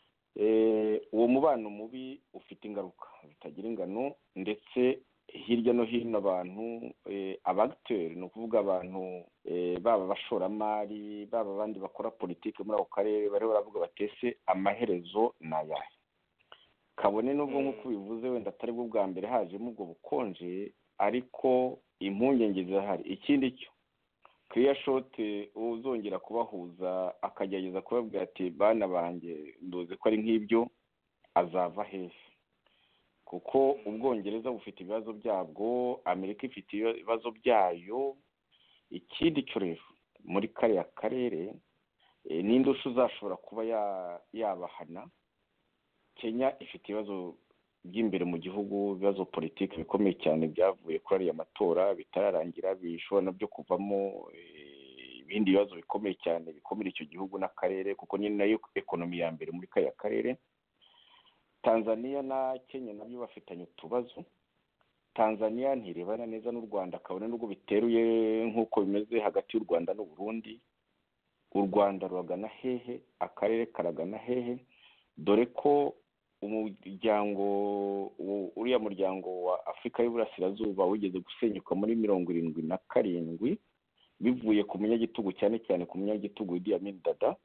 uwo mubano mubi ufite ingaruka zitagira ingano, ndetse hirya no hino abantu abagiteri, ni ukuvuga abantu baba abashoramari baba abandi bakora politiki muri ako karere, bariho baravuga batese amaherezo ni ayahe. Kabone n'ubwo nk'uko bivuze wenda atari bwo bwa mbere hajemo ubwo bukonje, ariko impungenge zirahari. Ikindi cyo Clear Shot uzongera kubahuza akagerageza kubabwira ati bana banjye nduze ko ari nk'ibyo, azava hehe? Kuko Ubwongereza bufite ibibazo byabwo, Amerika ifite ibibazo byayo. Ikindi cyo rero muri kariya karere n'indusho uzashobora kuba yabahana. Kenya ifite ibibazo by'imbere mu gihugu, ibibazo politiki bikomeye cyane byavuye kuri ariya matora bitararangira, bishobora nabyo kuvamo ibindi bibazo bikomeye cyane bikomera icyo gihugu n'akarere, kuko nyine nayo ekonomi ya mbere muri kariya karere. Tanzania na Kenya nabyo bafitanye utubazo. Tanzania ntirebana neza n'u Rwanda, kabone n'ubwo biteruye nk'uko bimeze hagati y'u Rwanda n'u Burundi. U Rwanda ruragana hehe? Akarere karagana hehe? Dore ko umuryango uriya muryango wa Afurika y'Uburasirazuba wigeze gusenyuka muri mirongo irindwi na karindwi bivuye ku munyagitugu, cyane cyane ku munyagitugu Idi Amin Dada,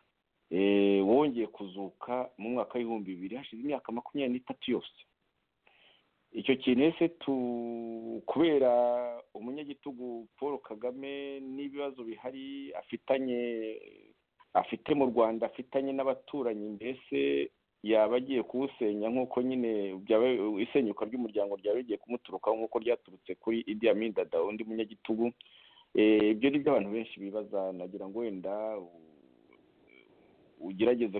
wongeye kuzuka mu mwaka w'ibihumbi bibiri, hashize imyaka makumyabiri n'itatu yose. Icyo kintu ese kubera umunyagitugu Paul Kagame n'ibibazo bihari afitanye afite mu Rwanda, afitanye n'abaturanyi, mbese yaba agiye kuwusenya nk'uko nyine isenyuka ry'umuryango ryaba rigiye kumuturukaho nk'uko ryaturutse kuri Idi Amin Dada, undi munyagitugu. Ibyo ni byo abantu benshi bibaza. Nagira ngo wenda ugerageze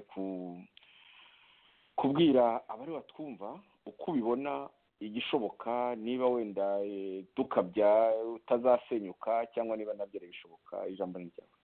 kubwira abari batwumva uko ubibona igishoboka, niba wenda dukabya utazasenyuka cyangwa niba nabyo bishoboka. Ijambo ni ryawe.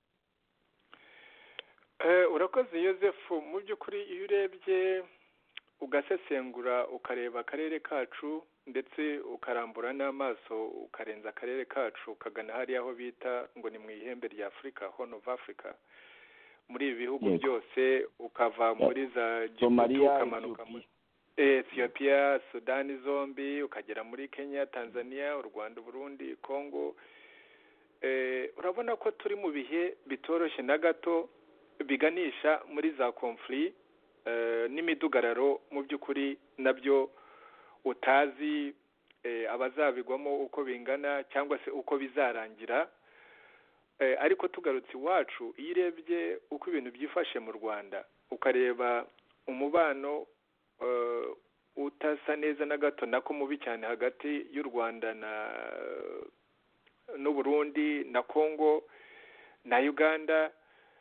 Urakoze Joseph. Mu by'ukuri iyo urebye ugasesengura ukareba akarere kacu, ndetse ukarambura n'amaso ukarenza akarere kacu ukagana hariya aho bita ngo ni mu ihembe rya Afurika, Horn of Africa, muri ibi bihugu byose, ukava muri za Djibouti ukamanuka muri Ethiopia, Sudani zombi, ukagera muri Kenya, Tanzania, u Rwanda, Burundi, Congo, urabona ko turi mu bihe bitoroshye na gato, biganisha muri za conflit n'imidugararo mu by'ukuri nabyo utazi abazabigwamo uko bingana cyangwa se uko bizarangira. Ariko tugarutse iwacu, iyo urebye uko ibintu byifashe mu Rwanda, ukareba umubano utasa neza na gato nako mubi cyane hagati y'u Rwanda na n'u Burundi na Congo na Uganda,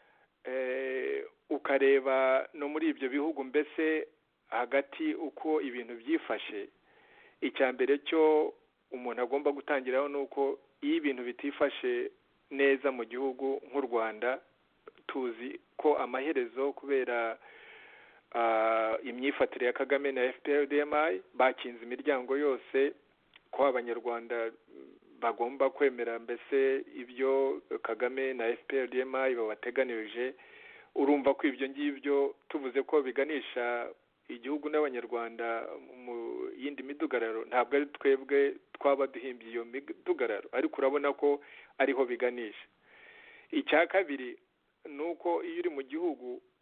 ukareba no muri ibyo bihugu mbese hagati uko ibintu byifashe, icya mbere cyo umuntu agomba gutangiraho ni uko iyo ibintu bitifashe neza mu gihugu nk'u Rwanda, tuzi ko amaherezo kubera imyifatire ya Kagame na F P R D M I bakinze imiryango yose, ko abanyarwanda bagomba kwemera mbese ibyo Kagame na F P R D M I babateganirije. Urumva ko ibyo ngibyo tuvuze ko biganisha igihugu n'abanyarwanda mu yindi midugararo, ntabwo ari twebwe twaba duhimbye iyo midugararo, ariko urabona ko ariho biganisha. Icya kabiri ni uko iyo uri mu gihugu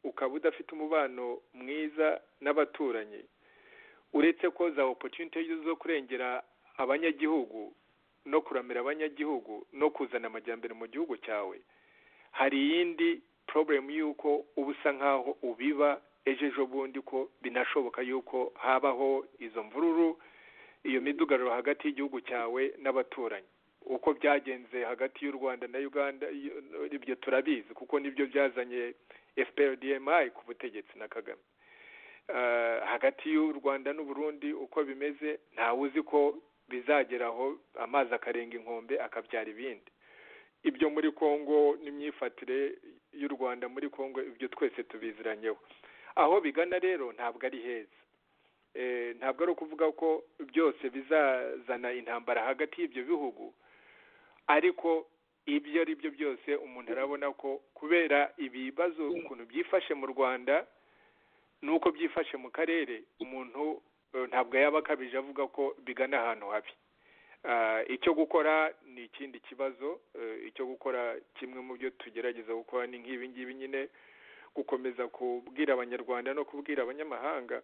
ukaba udafite umubano mwiza n'abaturanyi, uretse ko za opportunity zo kurengera abanyagihugu no kuramira abanyagihugu no kuzana amajyambere mu gihugu cyawe, hari iyindi problem y'uko uba usa nk'aho ubiba ejo ejo bundi ko binashoboka y'uko habaho izo mvururu, iyo midugararo hagati y'igihugu cyawe n'abaturanyi. Uko byagenze hagati y'u Rwanda na Uganda ibyo turabizi, kuko nibyo byazanye F P R D M I ku butegetsi na Kagame. Uh, hagati y'u Rwanda n'u Burundi uko bimeze ntawe uzi ko bizageraho amazi akarenga inkombe akabyara ibindi. Ibyo muri Kongo n'imyifatire y'u Rwanda muri Kongo, ibyo twese tubiziranyeho. Aho bigana rero ntabwo ari heza. Eh, ntabwo ari ukuvuga ko byose bizazana intambara hagati y'ibyo bihugu, ariko ibyo ari byo byose umuntu arabona ko kubera ibibazo ukuntu byifashe mu Rwanda nuko byifashe mu karere, umuntu uh, ntabwo yaba akabije avuga ko bigana ahantu habi. Uh, icyo gukora ni ikindi kibazo. Uh, icyo gukora kimwe mu byo tugerageza gukora ni nk'ibi ngibi nyine, gukomeza kubwira abanyarwanda no kubwira abanyamahanga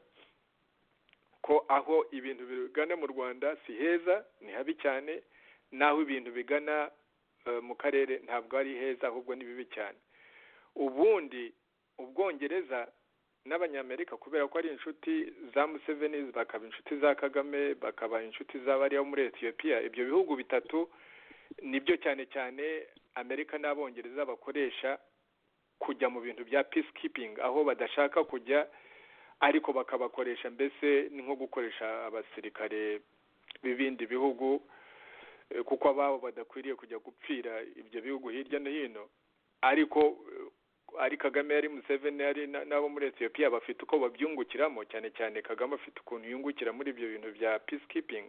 ko aho ibintu bigana mu Rwanda si heza, ni habi cyane, naho ibintu bigana uh, mu karere ntabwo ari heza, ahubwo ni bibi cyane. Ubundi Ubwongereza n'Abanyamerika kubera ko ari inshuti za Museveni, bakaba inshuti za Kagame, bakaba inshuti z'abariya muri Ethiopia, ibyo bihugu bitatu nibyo cyane cyane Amerika n'Abongereza bakoresha kujya mu bintu bya peacekeeping, aho badashaka kujya ariko bakabakoresha, mbese ni nko gukoresha abasirikare b'ibindi bihugu, kuko ababo badakwiriye kujya gupfira ibyo bihugu hirya no hino. Ariko ari Kagame, ari Museveni, ari n'abo muri Ethiopia bafite uko babyungukiramo, cyane cyane Kagame afite ukuntu yungukira muri ibyo bintu bya peacekeeping.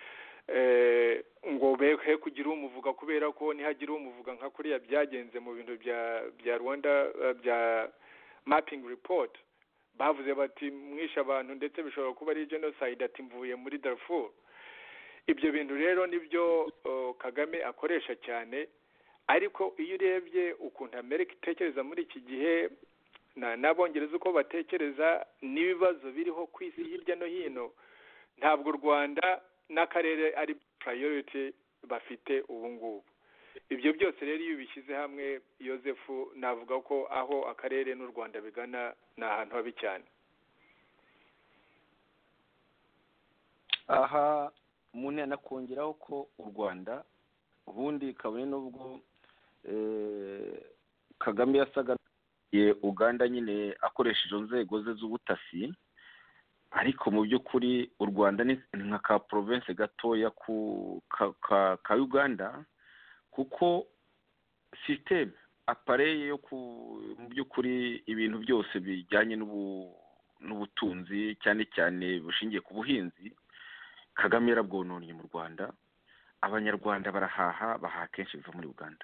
Eh, ngo behe kugira umuvuga, kubera ko nihagira umuvuga nka kuriya byagenze mu bintu bya bya Rwanda bya mapping report, bavuze bati mwisha abantu ndetse bishobora kuba ari genocide, ati mvuye muri Darfur. Ibyo bintu rero nibyo uh, Kagame akoresha cyane. Ariko iyo urebye ukuntu Amerika itekereza muri iki gihe na n'Abongereza uko batekereza n'ibibazo biriho ku isi hirya no hino, ntabwo u Rwanda n'akarere ari priority bafite ubu ngubu. Ibyo byose rero iyo bishyize hamwe, Yosefu, navuga ko aho akarere n'u Rwanda bigana ni ahantu habi cyane. Aha umuntu yanakongeraho ko u Rwanda ubundi kabone n'ubwo eh, Kagame yasaga ye Uganda nyine akoresheje inzego ze z'ubutasi, ariko mu by'ukuri u Rwanda ni nka ka province gatoya ku ka, ka, ka Uganda, kuko system appareil yo ku mu by'ukuri ibintu byose bijyanye n'ubu n'ubutunzi cyane cyane bushingiye ku buhinzi Kagame yarabwononye mu Rwanda. Abanyarwanda barahaha bahaha kenshi biva muri Uganda.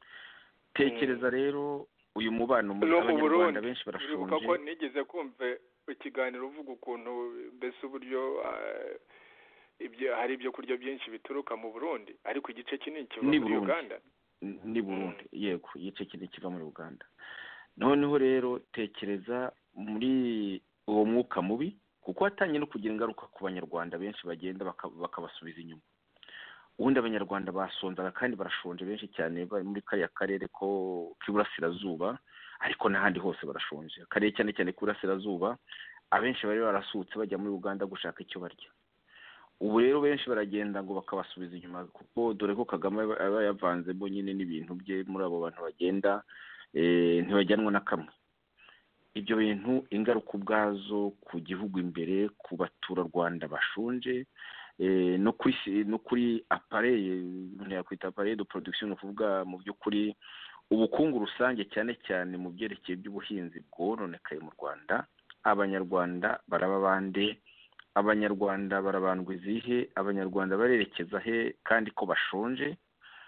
Tekereza rero uyu mubano mu Abanyarwanda benshi barashonje. Kuko nigeze kumva ikiganiro uvuga ukuntu mbese uburyo uh, ibyo hari ibyo kurya byinshi bituruka mu Burundi, ariko igice kinini kiva muri Uganda. Ni Burundi, mm. Yego, igice kinini kiva muri Uganda. Noneho rero tekereza muri uwo mwuka mubi, kuko watanye no kugira ingaruka ku Banyarwanda benshi bagenda bakabasubiza inyuma. Ubundi Abanyarwanda basonzaga kandi barashonje benshi cyane bari muri kariya karere ko k'iburasirazuba, ariko n'ahandi hose barashonje. Akarere cyane cyane k'iburasirazuba abenshi bari barasutse bajya muri Uganda gushaka icyo barya. Ubu rero benshi baragenda ngo bakabasubiza inyuma, kuko dore ko Kagame aba yavanze bo nyine n'ibintu bye muri abo bantu bagenda eh ntibajyanwa na kamwe. Ibyo bintu ingaruka ubwazo ku gihugu imbere, ku batura Rwanda bashonje, eh no kuri no kuri appareil ntiyakwita appareil de production, no kuvuga mu by'ukuri ubukungu rusange cyane cyane mu byerekeye by'ubuhinzi bworonekaye mu Rwanda. Abanyarwanda baraba bande, Abanyarwanda barabandwa izihe, Abanyarwanda barerekeza he kandi ko bashonje.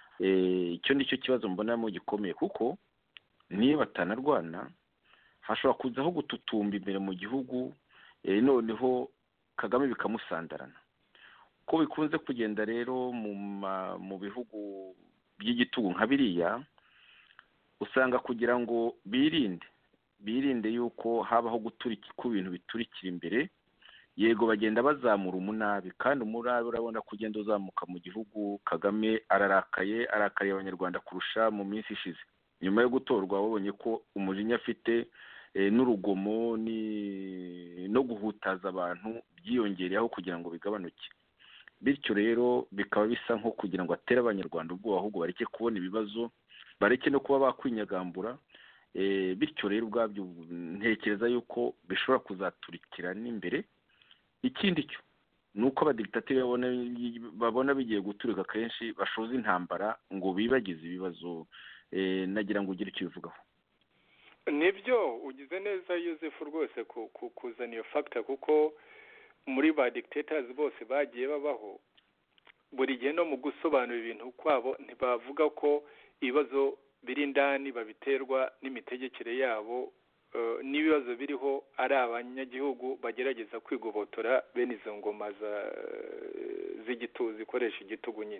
Eh icyo nicyo kibazo mbona mu gikomeye, kuko niba batanarwana hashobora kuzaho gututumba imbere mu gihugu, eh noneho Kagame bikamusandarana. Ko bikunze kugenda rero mu mu bihugu by'igitugu nka biriya, usanga kugira ngo birinde birinde yuko habaho guturika ku bintu biturikira imbere. Yego bagenda bazamura umunabi, kandi umurabi urabona ko ugenda uzamuka mu gihugu. Kagame ararakaye arakariye abanyarwanda kurusha mu minsi ishize. Nyuma yo gutorwa babonye ko umujinya afite n'urugomo no guhutaza abantu byiyongereyeho kugira ngo bigabanuke. Bityo rero bikaba bisa nko kugira ngo atere abanyarwanda ubwoba, ahubwo bareke kubona ibibazo, bareke no kuba bakw'inyagambura. Bityo rero ubwabyo ntekereza yuko bishobora kuzaturikira n'imbere. Ikindi cyo ni uko abadigitateri babona bigiye guturika kenshi bashoza intambara ngo bibagize ibibazo. Nagira ngo ugire icyo ubivugaho. Nibyo ugize neza Yosefu rwose kuzana iyo factor, kuko muri ba dictators bose bagiye babaho buri gihe no mu gusobanura ibintu kwabo ntibavuga ko ibibazo biri indani babiterwa n'imitegekere yabo, n'ibibazo biriho ari abanyagihugu bagerageza kwigobotora bene izo ngoma z'igitugu zikoresha igitugu nyine.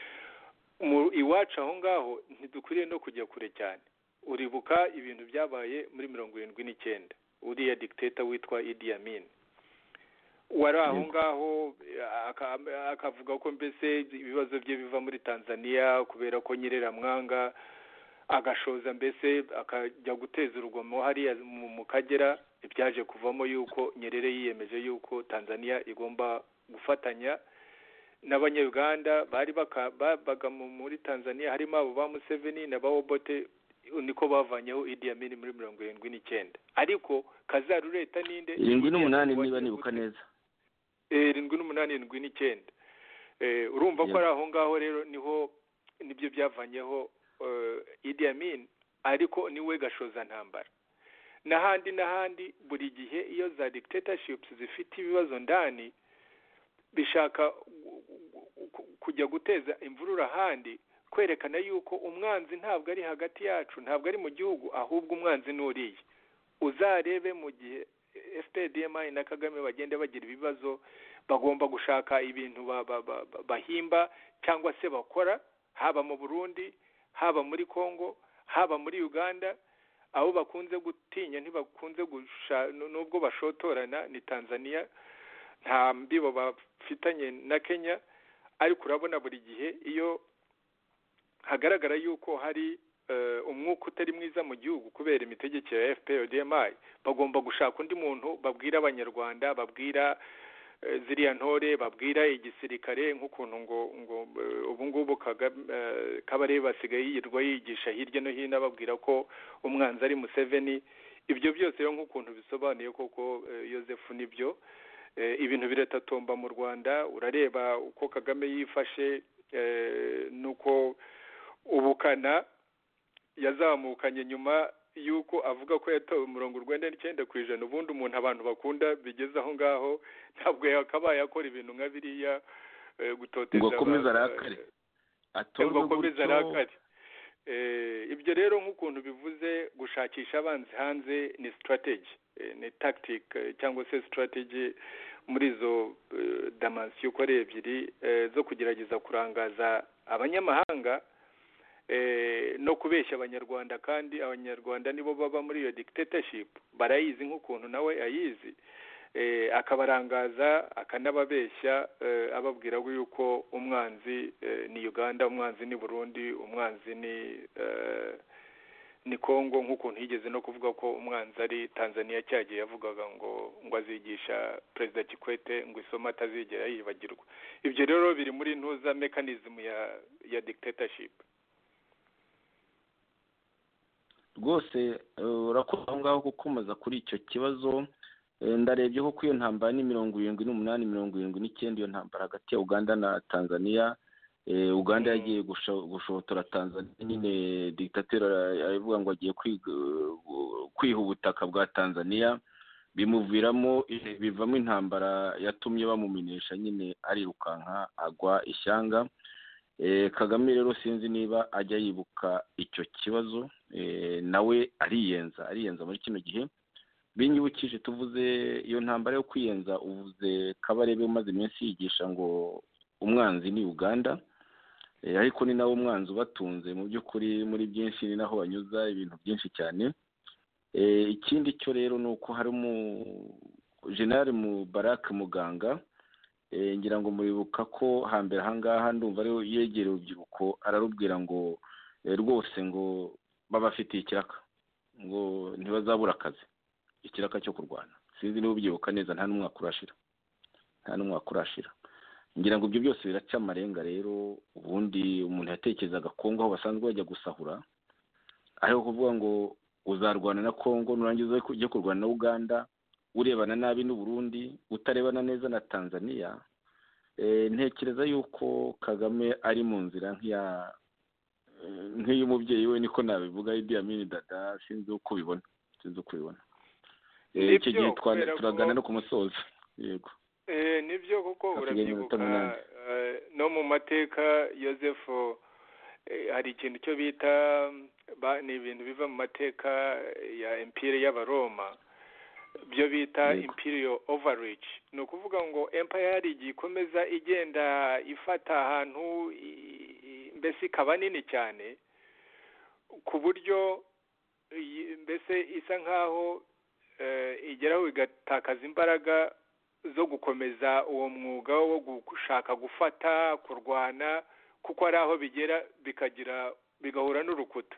Iwacu aho ngaho ntidukwiriye no kujya kure cyane. Uribuka ibintu byabaye muri mirongo irindwi n'icyenda, uriya dictator witwa Idi Amin wari aho ngaho akavuga ko mbese ibibazo bye biva muri Tanzania kubera ko Nyerere amwanga, agashoza mbese akajya guteza urugomo hariya mu Kagera. Ibyaje kuvamo yuko Nyerere yiyemeje yuko Tanzania igomba gufatanya n'abanyarwanda bari babaga muri Tanzania, harimo abo ba Museveni na ba Obote. Niko bavanyeho Idi Amin muri mirongo irindwi n'icyenda. Ariko Kazarureta ninde? irindwi n'umunani niba nibuka neza. irindwi n'umunani irindwi n'icyenda. Urumva ko ari aho ngaho rero niho nibyo byavanyeho Idi Amin, ariko niwe gashoza ntambara. N'ahandi n'ahandi buri gihe iyo za dictatorships zifite ibibazo ndani bishaka kujya guteza imvurura ahandi, kwerekana yuko umwanzi ntabwo ari hagati yacu, ntabwo ari mu gihugu, ahubwo umwanzi n'uriye. Uzarebe mu gihe F P R D M I na Kagame bagenda bagira ibibazo, bagomba gushaka ibintu bahimba cyangwa se bakora, haba mu Burundi, haba muri Congo, haba muri Uganda. Aho bakunze gutinya ntibakunze nubwo bashotorana ni Tanzania, nta mbibo bafitanye na Kenya. Ariko urabona buri gihe iyo hagaragara yuko hari umwuka utari mwiza mu gihugu kubera imitegekere ya F P R D M I, bagomba gushaka undi muntu babwira abanyarwanda, babwira ziriya ntore, babwira igisirikare, nk'ukuntu ngo ngo ubu ngubu Kabare basigaye yirwa yigisha hirya no hino babwira ko umwanzi ari Museveni. Ibyo byose rero nk'ukuntu bisobanuye koko Yosefu nibyo. Ibintu biratatomba mu Rwanda. Urareba uko Kagame yifashe, nuko ubukana yazamukanye nyuma yuko avuga ko yatowe mirongo urwenda n'icyenda ku ijana. Ubundi umuntu abantu bakunda bigeze aho ngaho ntabwo yakabaye akora ibintu nka biriya, gutoteza ngo akomeze arakare atorwe akomeze arakare. Ibyo rero nk'ukuntu bivuze, gushakisha abanzi hanze ni strategy, ni tactic cyangwa se strategy muri izo dimension uko ari ebyiri zo kugerageza kurangaza abanyamahanga no kubeshya abanyarwanda. Kandi abanyarwanda nibo baba muri iyo dictatorship, barayizi nk'ukuntu nawe ayizi, akabarangaza akanababeshya ababwira yuko umwanzi ni Uganda, umwanzi ni Burundi, umwanzi ni ni Congo, nk'ukuntu yigeze no kuvuga ko umwanzi ari Tanzania cyagiye yavugaga ngo ngo azigisha Perezida Kikwete ngo isomo atazigera yibagirwa. Ibyo rero biri muri ntuza mechanism ya ya dictatorship. Rwose urakoze aho ngaho gukomeza kuri icyo kibazo. Ndarebye ko iyo ntambara ni mirongo irindwi n'umunani mirongo irindwi n'icyenda, iyo ntambara hagati ya Uganda na Tanzania. Uganda yagiye gushotora Tanzania, nyine dictateur aravuga ngo agiye kwiha ubutaka bwa Tanzania, bimuviramo bivamo intambara yatumye bamumenyesha, nyine arirukanka agwa ishyanga. Kagame rero sinzi niba ajya yibuka icyo kibazo, nawe ariyenza ariyenza muri kino gihe. Binyibukije tuvuze iyo ntambara yo kwiyenza, uvuze Kabarebe umaze iminsi yigisha ngo umwanzi ni Uganda, ariko ni nawe umwanzi ubatunze mu by'ukuri muri byinshi, ni naho banyuza ibintu byinshi cyane. ikindi cyo rero ni uko hari umu general Mubarak Muganga, ngira ngo muribuka ko hambere ahangaha ndumva ariyo yegereye urubyiruko ararubwira ngo rwose ngo babafitiye ikiraka ngo ntibazabura akazi, ikiraka cyo kurwana. Sinzi niba ubyibuka neza, nta n'umwaka urashira nta n'umwaka urashira ngira ngo ibyo byose biraca amarenga. Rero ubundi umuntu yatekerezaga Kongo aho basanzwe bajya gusahura, aho kuvuga ngo uzarwana na Kongo nurangiza ujye kurwana na Uganda, urebana nabi n'u Burundi, utarebana neza na Tanzania. E, ntekereza yuko Kagame ari mu nzira nk'iya nk'iy'umubyeyi we, niko nabivuga, Idi Amin Dada. Sinzi uko ubibona sinzi uko ubibona icyo gihe turagana no ku musozo. Yego, eh nibyo kuko urabyibuka no mu mateka Joseph, hari ikintu cyo bita ni ibintu biva mu mateka ya empire y'Abaroma, byo bita imperial overreach. Ni ukuvuga ngo empire yari igikomeza igenda ifata ahantu mbese ikaba nini cyane ku buryo mbese isa nkaho igeraho igatakaza imbaraga zo gukomeza uwo mwuga wo gushaka gufata kurwana, kuko ari aho bigera bikagira bigahura n'urukuta.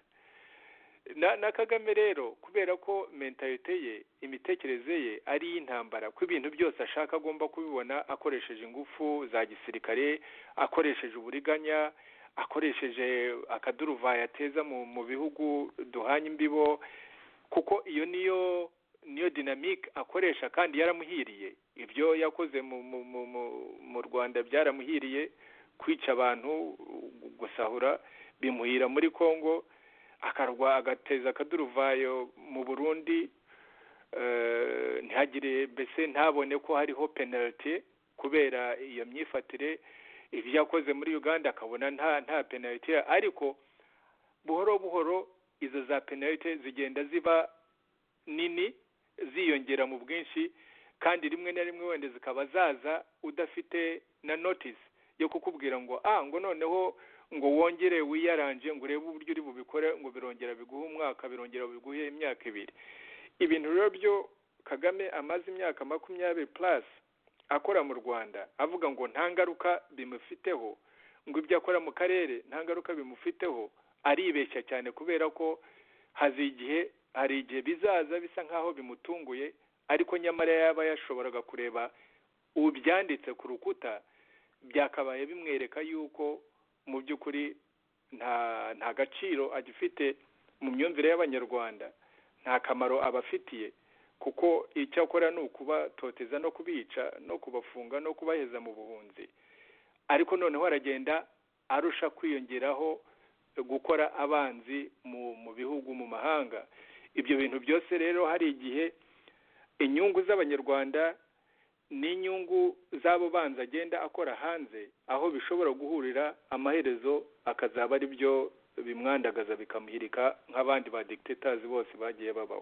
Na, na Kagame rero kubera ko mentalite ye, imitekerereze ye ari y'intambara, ko ibintu byose ashaka agomba kubibona akoresheje ingufu za gisirikare, akoresheje uburiganya, akoresheje akaduruvayo ateza mu, mu bihugu duhanye imbibo, kuko iyo niyo niyo dynamique akoresha kandi yaramuhiriye. Ibyo yakoze mu, mu, mu, mu Rwanda byaramuhiriye, kwica abantu, gusahura, bimuhira muri Kongo, akarwa agateza akaduruvayo mu Burundi, uh, ntihagire mbese ntabone ko hariho penalty kubera iyo myifatire. Ibyo yakoze muri Uganda akabona nta nta penalty, ariko buhoro buhoro izo za penalty zigenda ziba nini, ziyongera mu bwinshi, kandi rimwe na rimwe wende zikaba zaza udafite na notice yo kukubwira ngo ah ngo noneho ngo wongere wiyaranje ngo urebe uburyo uri bubikore, ngo birongera biguhe umwaka, birongera biguhe imyaka ibiri. Ibintu rero byo Kagame amaze imyaka makumyabiri plus akora mu Rwanda, avuga ngo nta ngaruka bimufiteho, ngo ibyo akora mu karere nta ngaruka bimufiteho, aribeshya cyane, kubera ko hazi igihe hari igihe bizaza bisa nkaho bimutunguye, ariko nyamara yaba yashoboraga kureba ubyanditse ku rukuta, byakabaye bimwereka yuko mu by'ukuri nta nta gaciro agifite mu myumvire y'Abanyarwanda, nta kamaro abafitiye, kuko icyo akora ni ukubatoteza no kubica no kubafunga no kubaheza mu buhunzi. Ariko noneho aragenda arusha kwiyongeraho gukora abanzi mu, mu bihugu mu mahanga. Ibyo bintu byose rero hari igihe inyungu z'Abanyarwanda n'inyungu z'abo banza agenda akora hanze, aho bishobora guhurira, amaherezo akazaba ari byo bimwandagaza bikamuhirika nk'abandi ba dictators bose bagiye babaho.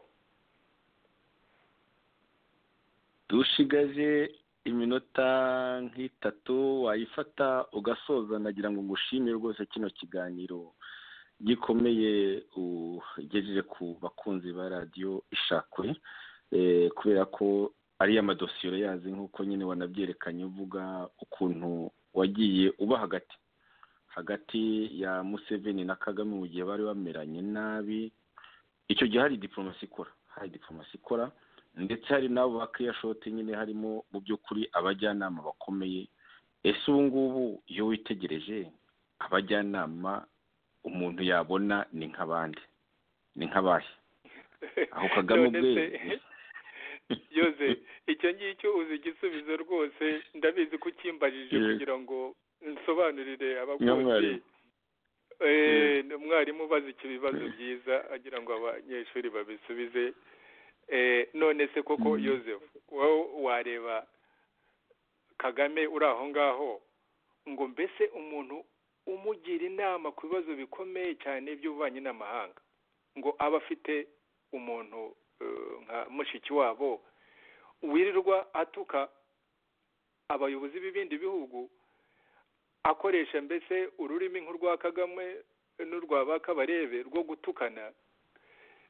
Dushigaje iminota nk'itatu, wayifata ugasoza. Nagira ngo ngushimire rwose kino kiganiro gikomeye ugejeje ku bakunzi ba radio Ishakwe, eh, kubera ko ari amadosiyo yazi nk'uko nyine wanabyerekanye, uvuga ukuntu wagiye uba hagati hagati ya Museveni na Kagame mu gihe bari bameranye nabi. Icyo gihe hari diplomasi ikora hari diplomasi ikora ndetse hari nabo bakiyashoti nyine, harimo mu by'ukuri abajyanama bakomeye. Ese ubu ngubu iyo witegereje abajyanama umuntu yabona ni nk'abandi, ni nk'abahe aho Kagame ubwe Yoze, icyo ngicyo uzi igisubizo rwose, ndabizi ko ukimbajije kugira ngo nsobanurire abakunzi. Eh, umwarimu ubaza ikibazo byiza agira ngo abanyeshuri babisubize. Eh, none se koko Joseph, wowe wareba Kagame uri aho ngaho, ngo mbese umuntu umugira inama ku bibazo bikomeye cyane by'ububanyi n'amahanga, ngo aba afite umuntu nka mushiki wabo wirirwa atuka abayobozi b'ibindi bihugu, akoresha mbese ururimi nk'urwa Kagame n'urwa Bakabarebe rwo gutukana,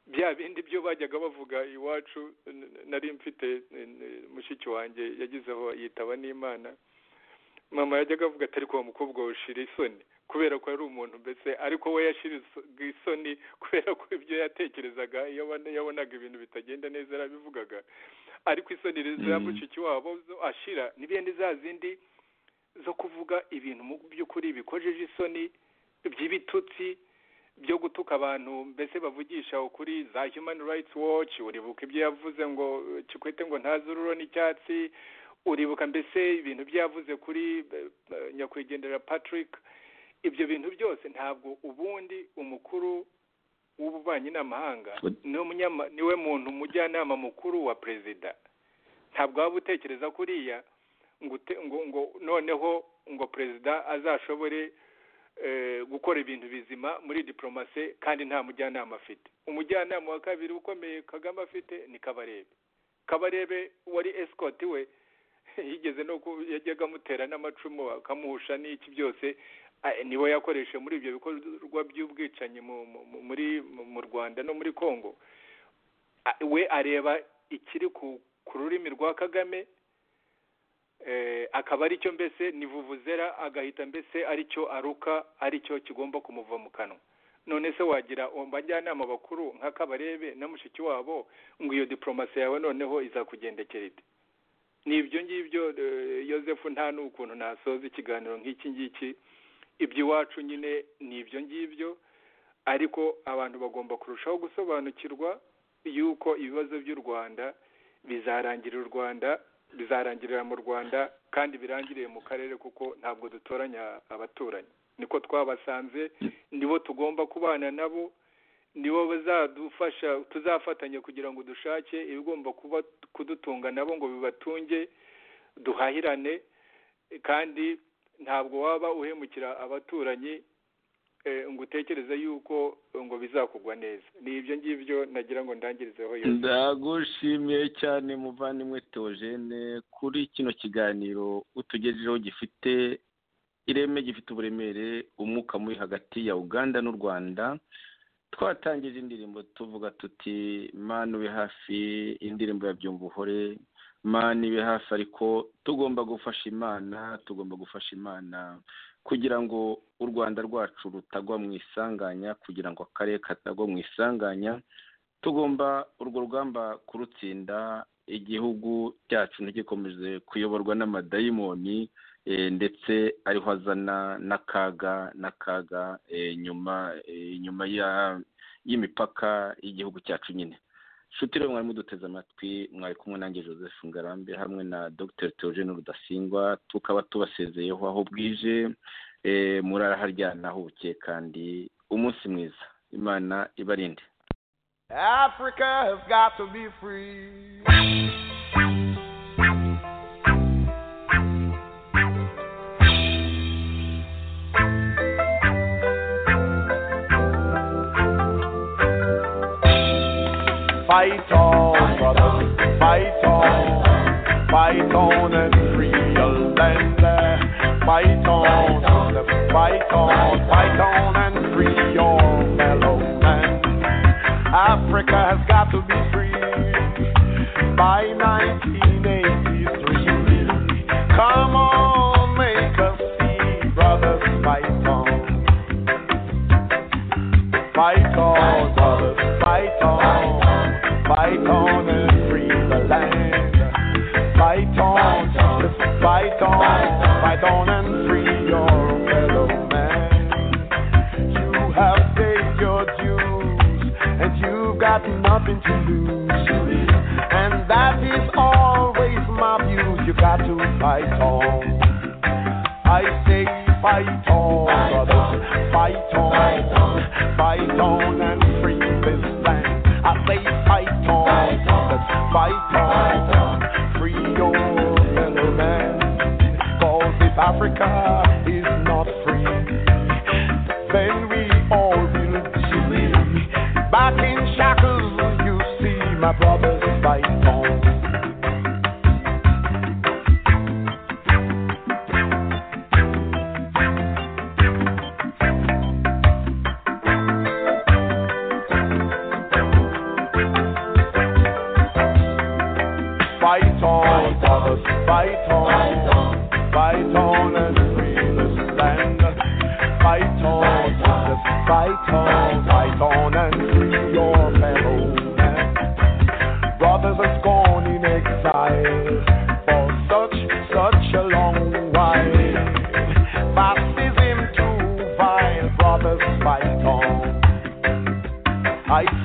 bya bindi byo bajyaga bavuga iwacu. Nari mfite mushiki wanjye yagizeho yitaba n'Imana, mama yajyaga avuga atari ko mukobwa ushira isoni kubera ko ari umuntu mbese, ariko we yashira isoni kubera ko ibyo yatekerezaga iyo yabonaga ibintu bitagenda neza yarabivugaga, ariko isoni za mushiki wabo ashira n'ibindi za zindi zo kuvuga ibintu mu by'ukuri bikojeje isoni by'ibitutsi byo gutuka abantu mbese bavugisha ukuri. Za Human Rights Watch uribuka ibyo yavuze ngo Kikwete ngo ntazi ururo n'icyatsi, uribuka mbese ibintu byavuze kuri nyakwigendera Patrick. Ibyo bintu byose ntabwo ubundi umukuru w'ububanyi n'amahanga niwe muntu umujyanama mukuru wa perezida, ntabwo waba utekereza kuriya ngo ngo noneho ngo perezida azashobore gukora ibintu bizima muri diplomasi kandi nta mujyanama afite. Umujyanama wa kabiri ukomeye Kagame afite ni Kabarebe. Kabarebe wari escort we yigeze no yajyaga amutera n'amacumu akamuhusha n'iki byose, niwe yakoresha muri ibyo bikorwa by'ubwicanyi muri mu Rwanda no muri Congo. We areba ikiri ku rurimi rwa Kagame, akaba aricyo mbese ni vuvuzera, agahita mbese aricyo aruka, aricyo kigomba kumuva mu kanwa. None se wagira bajyanama bakuru nka Kabarebe na mushiki wabo ngo iyo diplomasi yawe noneho izakugendekera ite? Ni ibyo ngibyo Joseph, nta n'ukuntu nasoza ikiganiro nk'iki ngiki. Iby'iwacu nyine ni ibyo ngibyo, ariko abantu bagomba kurushaho gusobanukirwa yuko ibibazo by'u Rwanda bizarangirira u Rwanda bizarangirira mu Rwanda kandi birangiriye mu karere, kuko ntabwo dutoranya abaturanyi. Niko twabasanze, nibo tugomba kubana nabo, nibo bazadufasha, tuzafatanya kugira ngo dushake ibigomba kuba kudutunga nabo ngo bibatunge, duhahirane, kandi ntabwo waba uhemukira abaturanyi ngo utekereze yuko ngo bizakugwa neza. Ni ibyo ngibyo nagira ngo ndangirizeho. Ndagushimiye cyane muvandimwe Theogene kuri kino kiganiro utugejejeho gifite ireme, gifite uburemere, umwuka muri hagati ya Uganda n'u Rwanda. Twatangije indirimbo tuvuga tuti Mana ube hafi, indirimbo ya Byumva Uhore, Mana ibe hafi, ariko tugomba gufasha Imana, tugomba gufasha Imana kugira ngo u Rwanda rwacu rutagwa mu isanganya, kugira ngo akarere katagwa mu isanganya. Tugomba urwo rugamba kurutsinda, igihugu cyacu ntigikomeze kuyoborwa n'amadayimoni, ndetse ariho azana n'akaga n'akaga nyuma nyuma y'imipaka y'igihugu cyacu nyine. Nshuti rero mwari muduteze amatwi, mwari kumwe nanjye Joseph Ngarambe hamwe na Dr Theogene Rudasingwa, tukaba tubasezeyeho aho bwije, murara haryana aho buke, kandi umunsi mwiza. Imana ibarinde. Africa has got to be free. Fight on, brothers, fight on, fight on and free your land. Fight on, fight on, fight on and free your fellow man. Africa has got to be free by nineteen eighty-three. Come on, make us see, brothers, fight on. Fight on, brothers, fight on. Fight on and free the land. Fight on, just fight on, fight on and free your fellow man. You have paid your dues and you've got nothing to lose. And that is always my view, you got to fight on. I say fight on, brothers, fight on, fight on and free this land. I say fight on, let's fight on, free your fellow man. Cause if Africa is not free, then we all will be back in shackles. You see, my brothers, fight on.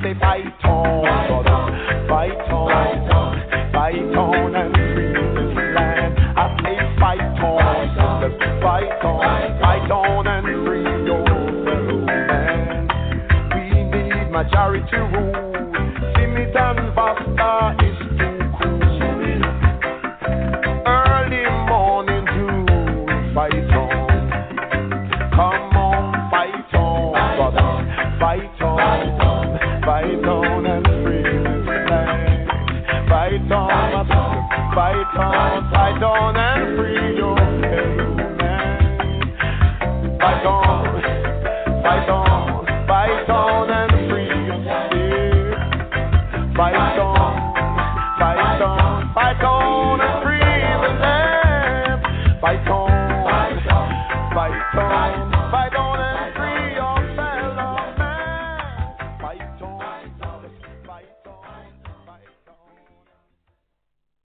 say fight on, brothers, fight on, fight on and free this land. I say fight on, sisters, fight on, fight on and free your fellow man. We need majority rule. Simit and Vasta is too cool. Early morning dew, fight on. Come on, fight on, brothers, fight on, fight on and free this land. Fight on, my sisters, fight on, fight on and free your fellow man. Fight on, fight on, fight on and free yourself. Fight on, fight on, fight on and free the land. Fight on.